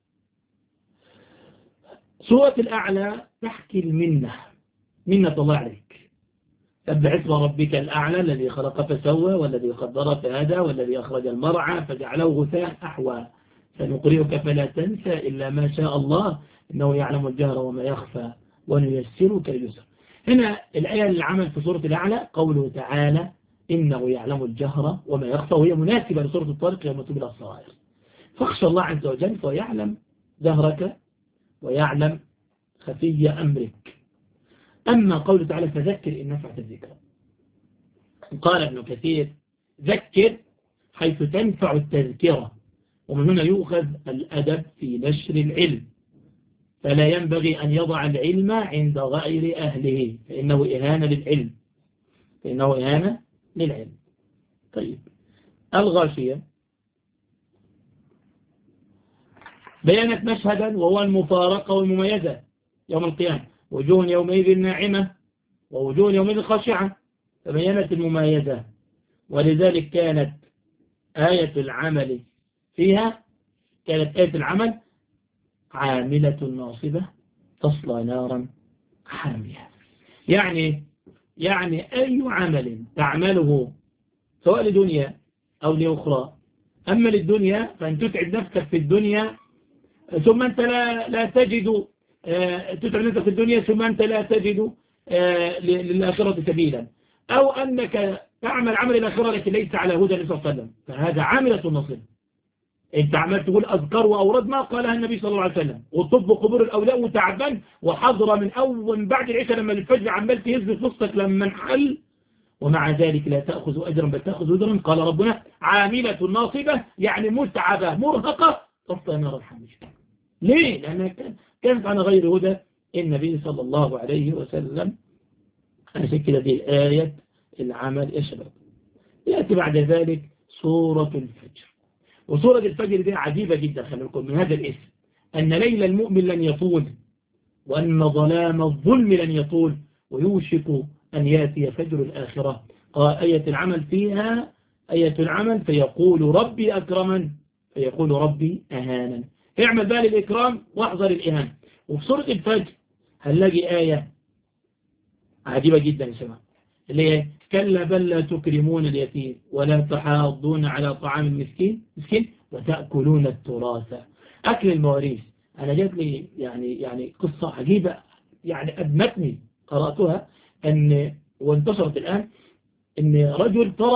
سورة الأعلى تحكي المنة، منة الله عليك. سبح اسم ربك الأعلى الذي خلق فسوى والذي قدر فهدى والذي أخرج المرعى فجعله غثاء أحوى سنقرئك فلا تنسى إلا ما شاء الله إنه يعلم الجهر وما يخفى ونيسرك لليسر. هنا الآية للعمل في سورة الأعلى قوله تعالى إنه يعلم الجهر وما يخفى، وهي مناسبة لسورة الطارق يوم تبلى السرائر. فاخشى الله عز وجل فيعلم جهرك ويعلم خفي أمرك. أما قوله تعالى فذكر إن نفعت الذكر، قال ابن كثير ذكر حيث تنفع التذكرة، ومن هنا يؤخذ الأدب في نشر العلم، فلا ينبغي أن يضع العلم عند غير أهله فإنه إهانة للعلم فإنه إهانة للعلم. طيب الغاشية بيانت مشهدا وهو المفارقة والمميزة يوم القيامة، وجوه يومئذ ناعمة ووجوه يومئذ خاشعة، فبيانت المميزة. ولذلك كانت آية العمل فيها كانت آية العمل عاملة ناصبة تصلى نارا حامية. يعني يعني أي عمل تعمله سواء لدنيا أو لأخرى، أما للدنيا فأن تتعب نفسك في الدنيا ثم أنت لا, لا تجد تتعب نفسك في الدنيا ثم أنت لا تجد للآخرة سبيلا، أو أنك تعمل عمل الآخرة لكن ليس على هدى النبي صلى الله عليه وسلم، فهذا عاملة نصب. انت عمال تقول أذكار وأوراد ما قالها النبي صلى الله عليه وسلم، وطب قبور الأولياء وتعبان وحضر من أول من بعد العشاء لما الفجر عمال تهز في وسطك لما انحل، ومع ذلك لا تأخذ أجرا بل تأخذ أجرا. قال ربنا عاملة ناصبة يعني متعبة مرهقة تصلى نار الحامية. ليه؟ لأنها كانت على غير هدى النبي صلى الله عليه وسلم. عشان كده دي آية العمل يا شباب. يأتي بعد ذلك سورة الفجر، وسورة الفجر دي عجيبة جدا. خلي بالكم من هذا الاسم، أن ليل المؤمن لن يطول، وأن ظلام الظلم لن يطول، ويوشك أن يأتي فجر الآخرة. قال آية العمل فيها آية العمل فيقول ربي أكرمن فيقول ربي أهانا. اعمل بقى للإكرام واحذر الإهانة. وفي سورة الفجر هنلاقي آية عجيبة جدا يا شباب، اللي هي كلا بل لا تكرمون اليتيم ولا تحاضون على طعام المسكين مسكين وتأكلون التراث. أكل المواريث. أنا جات لي يعني يعني قصة عجيبة يعني أدمتني قرأتها، أن وانتشرت الآن أن رجل ترك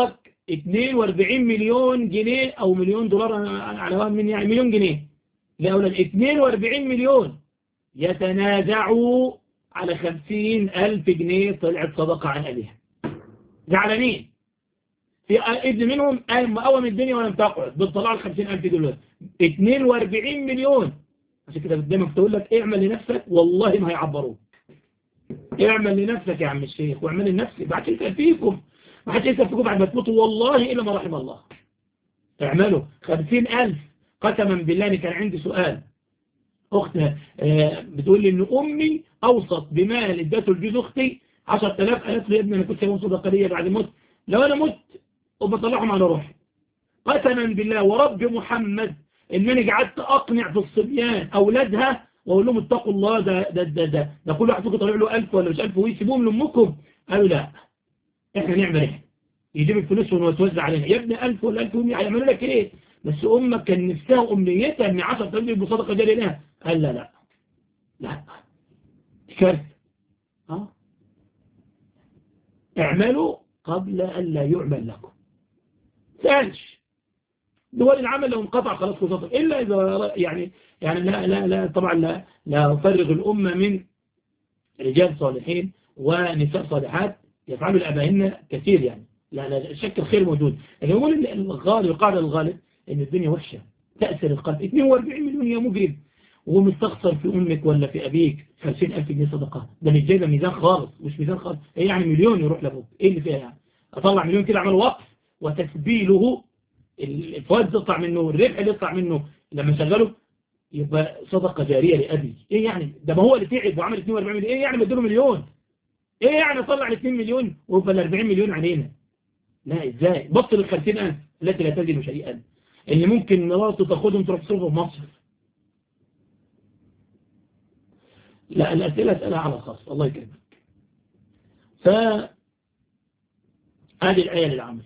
اثنين وأربعين مليون جنيه أو مليون دولار على وهم من يعني مليون جنيه لأولاد اثنين وأربعين مليون يتنازعوا على خمسين ألف جنيه طلعت صدقة عن أبيها. زعلانين في ابن منهم مقوم الدنيا ولم تقعد بتطلع ال خمسين ألف دولار اثنين وأربعين مليون. عشان كده قدامك تقول لك اعمل لنفسك والله ما هيعبروك. اعمل لنفسك يا عم الشيخ واعمل لنفسك بعد يسأل فيكم ما حدش يسأل فيكم بعد ما تموتوا والله إلا ما رحم الله. اعملوا خمسين ألف. قسما بالله كان عندي سؤال أختها بتقول لي إن أمي أوصت بمال ادته لجوز أختي عشرة آلاف. قالت له يا ابني أنا كنت سايبهم صدقة ليا بعد موت لو أنا مت وبطلعهم على روحي. قسما بالله ورب محمد إن أنا قعدت أقنع في الصبيان أولادها وأقول لهم اتقوا الله ده ده ده ده, ده كل واحد فيكم طلع له ألف ولا مش ألف ويسيبوهم لأمكم. قالوا لا إحنا نعمل إحنا يجيب الفلوس ونوزع علينا. يا ابني ألف ولا ألف ومية هيعملوا لك إيه؟ بس أمك كان نفسها وأمنيتها إن عشرة آلاف يبقوا صدقة جارية لها. قال لا لا لا كارثة. اه اعملوا قبل أن لا يعمل لكم. سألش دول العمل لو انقطع خلاص خصوصا إلا إذا يعني يعني لا لا لا طبعا لا لا أفرغ الأمة من رجال صالحين ونساء صالحات يفعلوا الأبائن كثير يعني لا لا شك الخير موجود. يعني يقول الغالب القاعدة الغالب إن الدنيا وحشة تأثر القلب. اثنين وأربعين مليون يا مجرم ومستخسر في أمك ولا في أبيك خمسين ألف جنيه صدقة. ده مش جايبه ميزان خالص مش ميزان خالص. إيه يعني مليون يروح لأبوك إيه اللي فيها يعني؟ أطلع مليون كده أعمل وقف وتسبيله الفوائد تطلع منه الربح اللي يطلع منه لما شغله يبقى صدقة جارية لأبي. إيه يعني ده ما هو اللي تعب وعمل اثنين وأربعين مليون. إيه يعني مديله مليون؟ إيه يعني أطلع ال اثنين مليون ويبقى ال أربعين مليون علينا؟ لا إزاي بطل ال خمسين ألف التي لا تزن شيئا اللي ممكن مراته تاخدهم تروح تصرفه في مصر. لا الأسئلة أسألها على خاص الله يكرمك. فهذه الآية للعمل.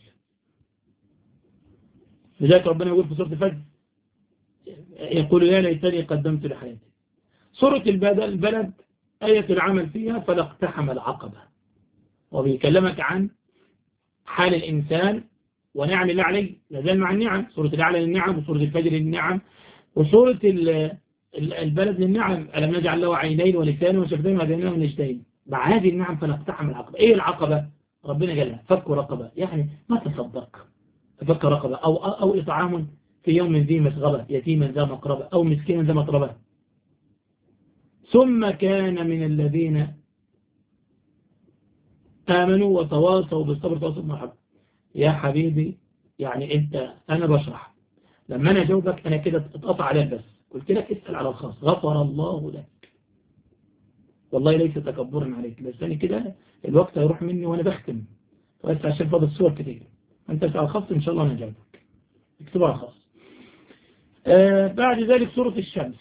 لذلك ربنا يقول في سورة الفجر يقول يا ليتني قدمت لحياتي. سورة البلد آية العمل فيها فلا اقتحم العقبة وبيكلمك عن حال الإنسان ونعم الله عليه لازال مع النعم. سورة الأعلى للنعم وسورة الفجر للنعم وسورة البلد للنعم ألم نجعل له عينين ولسانا وشفتين وهديناه النجدين. مع هذه النعم فلا اقتحم العقبة. إيه العقبة؟ ربنا قالها فك رقبة يعني ما تصدق فك رقبة أو, أو إطعام في يوم ذي مسغبة يتيما ذا مقربة أو مسكينا ذا مطربة ثم كان من الذين آمنوا وتواصوا بالصبر وتواصوا بالمحبة. يا حبيبي يعني أنت أنا بشرح لما أنا جاوبك أنا كده اتقطع عليك بس قلت لك اسأل على الخاص غفر الله لك والله ليس تكبرا عليك بس أنا كده الوقت هيروح مني وأنا بختم بس عشان فاضل الصور كتير أنت على الخاص إن شاء الله أنا جاوبك اكتبها على الخاص. آه بعد ذلك سورة الشمس.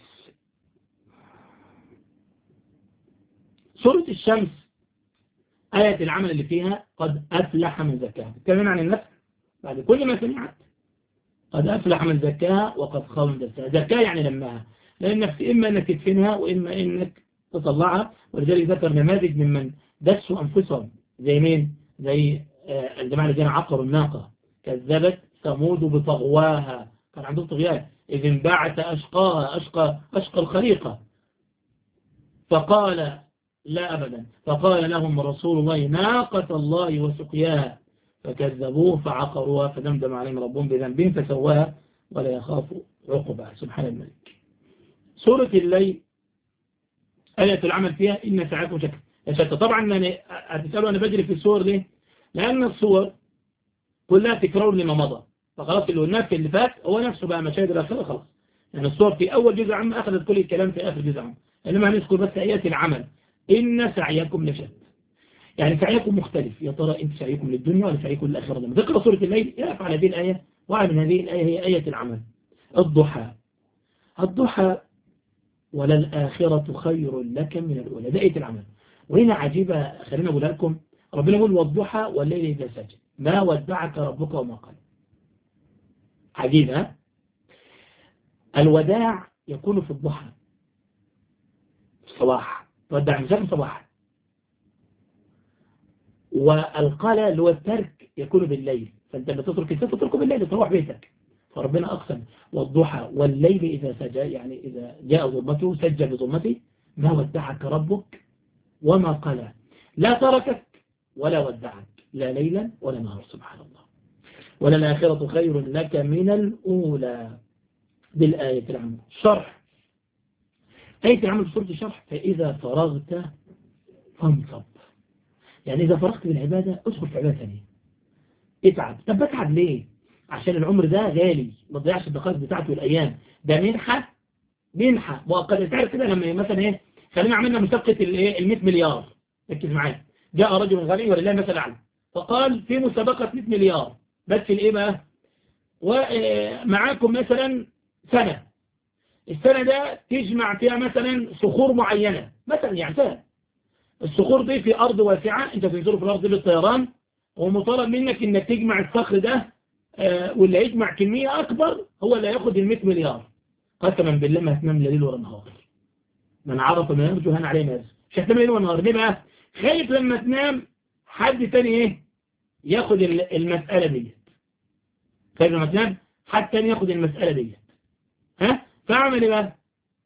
سورة الشمس آية العمل اللي فيها قد أفلح من زكاها. تكلمنا عن النفس بعد كل ما سمعت قد أفلح من زكاها وقد خاب من دساها. زكاها يعني لماها لأن النفس إما أنك تدفنها وإما أنك تطلعها. ولذلك ذكر نماذج ممن دسوا أنفسهم زي مين؟ زي الجماعة الذين عقروا الناقة كذبت ثمود بطغواها كان عندهم طغيان إذ انبعث أشقاها أشقى, أشقى الخليقة فقال لا أبدا فقال لهم رسول الله ناقة الله وسقياها فكذبوه فعقروها فدمدم عليهم ربهم بذنبهم فسواها ولا يخاف عقبها. سبحان الملك. سورة الليل آية العمل فيها إن ساعتكم شتى. طبعا أنا هتسألوا أنا بجري في السور ليه؟ لأن الصور كلها تكرار لما مضى فخلاص اللي قلناه في اللي فات هو نفسه بقى مشاهد الآخرة خلاص. يعني الصور في أول جزء عام أخذت كل الكلام في آخر جزء عام إنما هنذكر بس آيات العمل. إن سعيكم لشتى يعني سعيكم مختلف. يا ترى أنت سعيكم للدنيا ولا سعيكم للآخرة؟ لما ذكر سورة الليل يعرف على هذه الآية وعلى من هذه الآية هي آية العمل. الضحى الضحى وللآخرة خير لك من الأولى. ده آية العمل. وهنا عجيبة خلينا أقولها لكم. ربنا يقول والضحى والليل إذا سجى ما ودعك ربك وما قال. عجيبة. الوداع يكون في الضحى الصباح تودع مساء صباح والقلى اللي هو الترك يكون بالليل، فأنت بتترك الشيء تتركه بالليل تروح بيتك. فربنا أقسم والضحى والليل إذا سجى، يعني إذا جاء ظلمته سجى بظلمته، ما ودعك ربك وما قلى، لا تركك ولا ودعك، لا ليلا ولا نهار، سبحان الله. وللآخرة خير لك من الأولى. بالآية العامة شرح آية العامة في سورة الشرح، فإذا فرغت فانصب، يعني إذا فرغت من العبادة ادخل في عبادة ثانية، اتعب. طب بتعب ليه؟ عشان العمر ده غالي، ما تضيعش الدقائق بتاعته والأيام، ده منحة، منحة مؤقتة. تعرف كده لما مثلا إيه، خلينا عملنا مسابقة الإيه ال مئة مليار، ركز معايا، جاء رجل غني ولله مثل أعلى فقال في مسابقة مئة مليار، بس الإيه بقى، ومعاكم مثلا سنة، السنة ده تجمع فيها مثلا صخور معينة مثلا، يعني سنة الصخور دي في أرض واسعة، أنت تنزل في الأرض دي بالطيران، ومطالب منك أنك تجمع الصخر ده، آه واللي يجمع كمية أكبر هو اللي ياخد ال مئة مليار. قسما بالله ما هتنام ليل ولا نهار، من عرف ما يرجو هان عليه ما يرجو، مش هتنام ليل ولا نهار. ليه بقى؟ خايف لما تنام حد تاني إيه ياخد المسألة دي، خايف لما تنام حد تاني ياخد المسألة دي، ها؟ فاعمل ايه بقى؟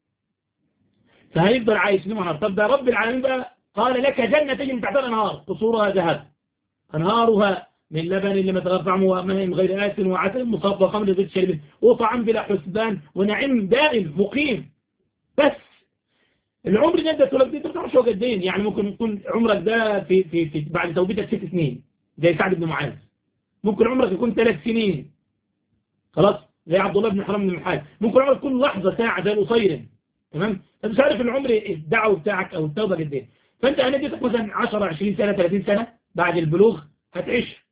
فهيفضل عايش ليه نهار. طب ده رب العالمين بقى قال لك جنة تجري من تحتها الانهار قصورها ذهب انهارها من لبن لم يتغير طعمه وماء غير آسن وعسل مصاب وخمر غير شرب وطعام بلا حسبان ونعيم دائم مقيم. بس العمر ده انت تقول انت ما تعرفش هو قد ايه، يعني ممكن يكون عمرك ده في في, في بعد توبتك ست سنين زي سعد بن معاذ، ممكن عمرك يكون ثلاث سنين خلاص زي عبد الله بن حرام بن محال، ممكن عمرك تكون لحظة ساعة زي القصير، تمام؟ انت مش عارف العمر الدعوة بتاعك او التوبة قد ايه، فانت هنديتك مثلا عشرة عشرين سنة ثلاثين سنة بعد البلوغ هتعيش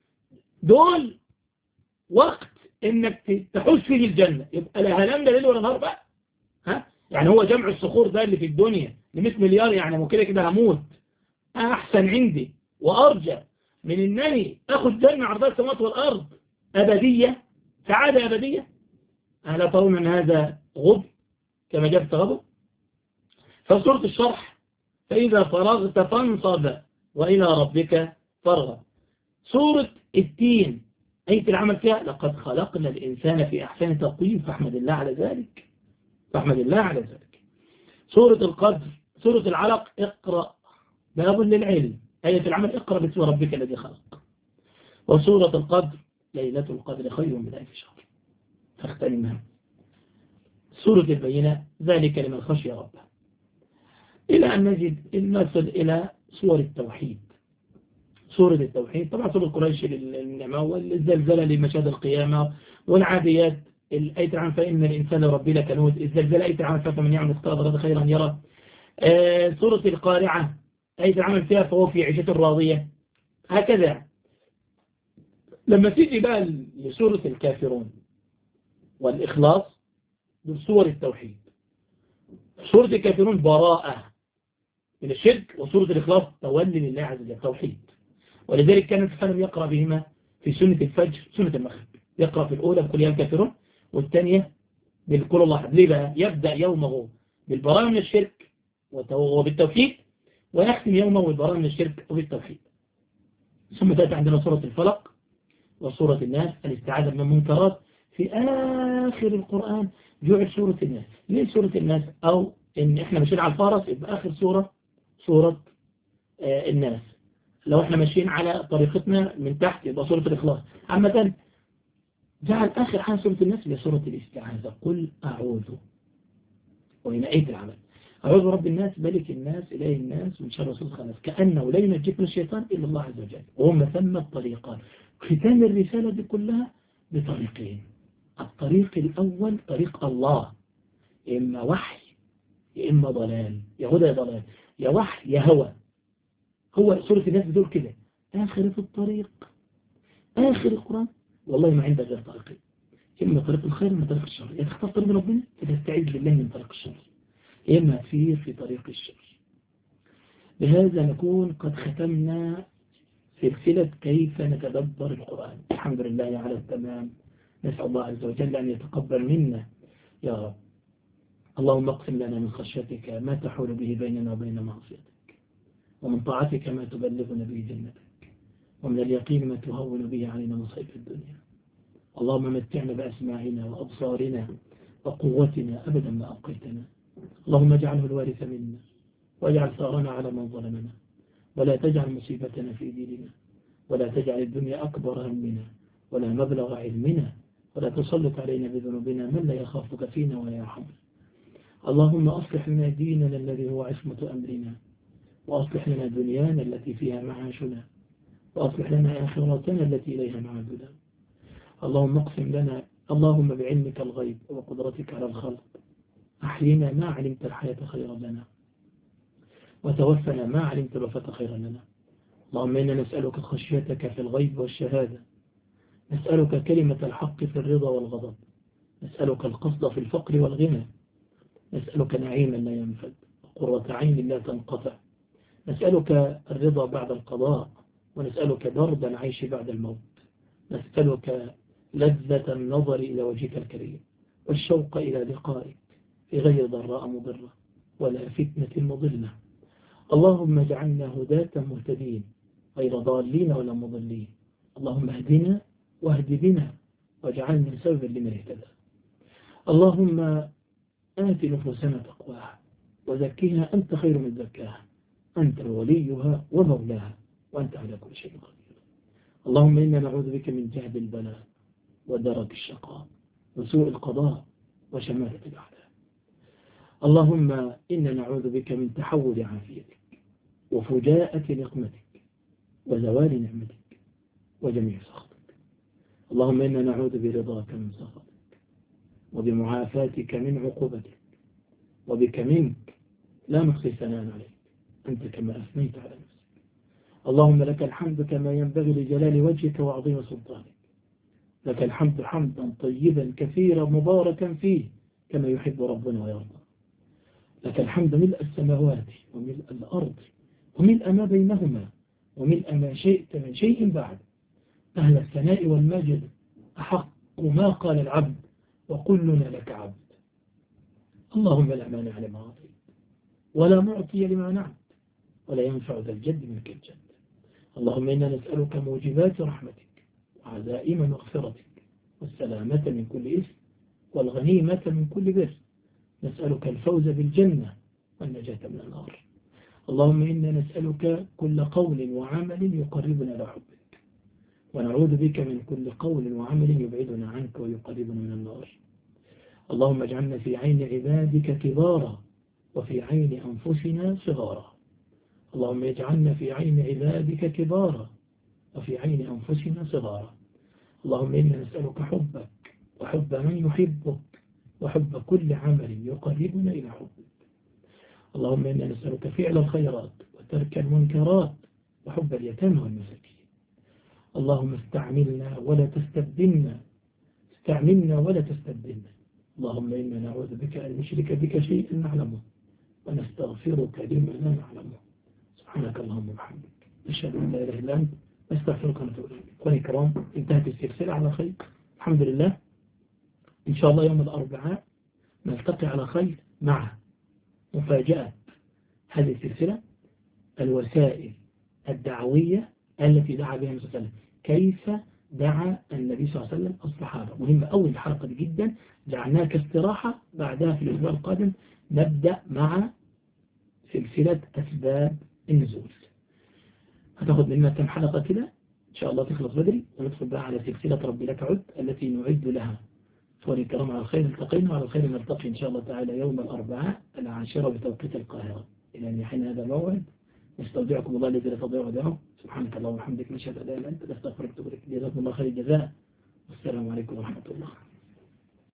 دول وقت انك تحوش فيه الجنة، يبقى لا هنام ليل ولا نهار بقى، ها؟ يعني هو جمع الصخور ده اللي في الدنيا ل مئة مليار، يعني وكده كده هموت، احسن عندي وارجى من انني اخد جنة عرضها السماوات والارض ابدية، سعادة ابدية. ألا ترون أن هذا غب كما جاء في التغبر؟ فسورة الشرح فإذا فرغت فانصب وإلى ربك فارغب. سورة التين أية العمل فيها لقد خلقنا الإنسان في أحسن تقويم، فاحمد الله على ذلك، فاحمد الله على ذلك. سورة القدر، سورة العلق اقرأ باب للعلم، أية العمل اقرأ باسم ربك الذي خلق. وسورة القدر ليلة القدر خير من ألف شهر، فاغتنمها. سورة البينة ذلك لمن خشي ربه، إلى أن نجد نصل إلى سور التوحيد. سورة التوحيد طبعا سورة قريش للنعمة والزلزلة لمشاهد القيامة والعاديات الآية عن فإن الإنسان ربي لكنود، الزلزلة آية عن فمن يعمل مثقال ذرة خيرا يرى. آه سورة القارعة آية عمل فيها فهو في عيشة راضية. هكذا لما تيجي بقى لسورة الكافرون والإخلاص بسور التوحيد، سورة الكافرون براءة من الشرك، وسورة الإخلاص تولي لله عز وجل توحيد. ولذلك كان سبحانه يقرأ بهما في سنة الفجر سنة المغرب، يقرأ في الأولى بقول يا الكافرون والثانية بالقول الله أحد. ليه بقى؟ يبدأ يومه بالبراءة من الشرك وبالتوحيد، ويختم يومه بالبراءة من الشرك وبالتوحيد. ثم تأتي عندنا سورة الفلق وسورة الناس الاستعاذة من المنكرات. في آخر القرآن جعل سورة الناس. ليه سورة الناس؟ أو إن إحنا ماشيين على الفارس يبقى آخر سورة سورة آه الناس، لو إحنا ماشيين على طريقتنا من تحت يبقى سورة الإخلاص. عامة جعل آخر حاجة سورة الناس هي سورة الاستعاذة، قل أعوذ، وهنا آية العمل أعوذ برب الناس ملك الناس إله الناس من شر وسوء الخناس، كأنه لا ينجيك من الشيطان إلا الله عز وجل. وهم ثم الطريقان، ختام الرسالة دي كلها بطريقين. الطريق الأول طريق الله، إما وحي يا إما ضلال، يا هدى يا ضلال، يا وحي يا هوى. هو سورة الناس بتقول كده آخر في الطريق، آخر القرآن والله ما عندك غير طريقين، إما طريق الخير إما طريق الشر. إذا اخترت طريق ربنا فتستعيذ بالله من طريق الشر، إما في في طريق الشر. بهذا نكون قد ختمنا سلسلة كيف نتدبر القرآن. الحمد لله على التمام. نسأل الله عز وجل أن يتقبل منا يا رب. اللهم اقسم لنا من خشيتك ما تحول به بيننا وبين معصيتك، ومن طاعتك ما تبلغنا به جنتك، ومن اليقين ما تهون به علينا مصائب الدنيا. اللهم متعنا بأسماعنا وأبصارنا وقوتنا أبدا ما أبقيتنا. اللهم اجعله الوارث منا واجعل ثارنا على من ظلمنا، ولا تجعل مصيبتنا في ديننا، ولا تجعل الدنيا أكبر همنا ولا مبلغ علمنا، ولا تسلط علينا بذنوبنا من لا يخافك فينا ولا يرحمنا. اللهم أصلح لنا ديننا الذي هو عصمة أمرنا، وأصلح لنا دنيانا التي فيها معاشنا، وأصلح لنا آخرتنا التي إليها معادنا. اللهم اقسم لنا اللهم بعلمك الغيب وقدرتك على الخلق أحينا ما علمت الحياة خيرا لنا، وتوفنا ما علمت الوفاة خيرا لنا. اللهم إنا نسألك خشيتك في الغيب والشهادة، نسألك كلمة الحق في الرضا والغضب، نسألك القصد في الفقر والغنى، نسألك نعيما لا ينفد وقرة عين لا تنقطع، نسألك الرضا بعد القضاء، ونسألك برد العيش بعد الموت، نسألك لذة النظر إلى وجهك الكريم والشوق إلى لقائك في غير ضراء مضرة ولا فتنة مضلة. اللهم اجعلنا هداة مهتدين غير ضالين ولا مضلين. اللهم اهدنا واهد بنا واجعلنا سببا لمن اهتدى. اللهم آت نفوسنا تقواها وزكيها أنت خير من زكاها، أنت وليها ومولاها وأنت على كل شيء قدير. اللهم إنا نعوذ بك من جهد البلاء ودرك الشقاء وسوء القضاء وشماتة الأعداء. اللهم إنا نعوذ بك من تحول عافيتك وفجاءة نقمتك وزوال نعمتك وجميع سخطك. اللهم إنا نعوذ برضاك من سخطك وبمعافاتك من عقوبتك، وبك منك لا نحصي ثناء عليك أنت كما أثنيت على نفسك. اللهم لك الحمد كما ينبغي لجلال وجهك وعظيم سلطانك. لك الحمد حمدا طيبا كثيرا مباركا فيه كما يحب ربنا ويرضى. لك الحمد ملء السماوات وملء الأرض وملء ما بينهما وملء ما شئت من شيء بعد. أهل الثناء والمجد أحق ما قال العبد وكلنا لك عبد. اللهم لا مانع لما أعطيت ولا معطي لما نعت ولا ينفع ذا الجد منك الجد. اللهم إنا نسألك موجبات رحمتك وعزائم مغفرتك والسلامة من كل إثم والغنيمة من كل بر. نسألك الفوز بالجنة والنجاة من النار. اللهم إنا نسألك كل قول وعمل يقربنا إلى حبك، ونعوذ بك من كل قول وعمل يبعدنا عنك ويقربنا من النار. اللهم اجعلنا في عين عبادك كبارا وفي عين أنفسنا صغارا. اللهم اجعلنا في عين عبادك كبارا وفي عين أنفسنا صغارا. اللهم إنا نسألك حبك وحب من يحبك وحب كل عمل يقربنا إلى حبك. اللهم إنا نسألك فعل الخيرات وترك المنكرات وحب اليتامى والمساكين. اللهم استعملنا ولا تستبدلنا، استعملنا ولا تستبدلنا. اللهم إنا نعوذ بك أن نشرك بك شيئا نعلمه ونستغفرك لما لا نعلمه. سبحانك اللهم وبحمدك نشهد أن لا إله إلا أنت نستغفرك ونتوب إليك. أخواني الكرام، انتهت السلسلة على خير الحمد لله. إن شاء الله يوم الأربعاء نلتقي على خير مع مفاجأة هذه السلسلة، الوسائل الدعوية التي دعا بها النبي صلى الله عليه وسلم. كيف دعا النبي صلى الله عليه وسلم الصحابة؟ مهمة أول الحلقة دي جدا، جعلناها كاستراحة. بعدها في الأسبوع القادم نبدأ مع سلسلة أسباب النزول. هتاخد مننا كم حلقة كده إن شاء الله تخلص بدري، وندخل بقى على سلسلة ربي لك عد التي نعد لها. فوري الكرام على الخير التقينا، وعلى الخير نلتقي إن شاء الله تعالى يوم الأربعاء العاشرة بتوقيت القاهرة. إلى أن يحين هذا الموعد نستودعكم الله الذي لا تضيع ودائعه. سبحانك اللهم وبحمدك نشهد أن لا إله إلا أنت نستغفرك ونتوب إليك. جزاكم الله خير الجزاء، والسلام عليكم ورحمة الله.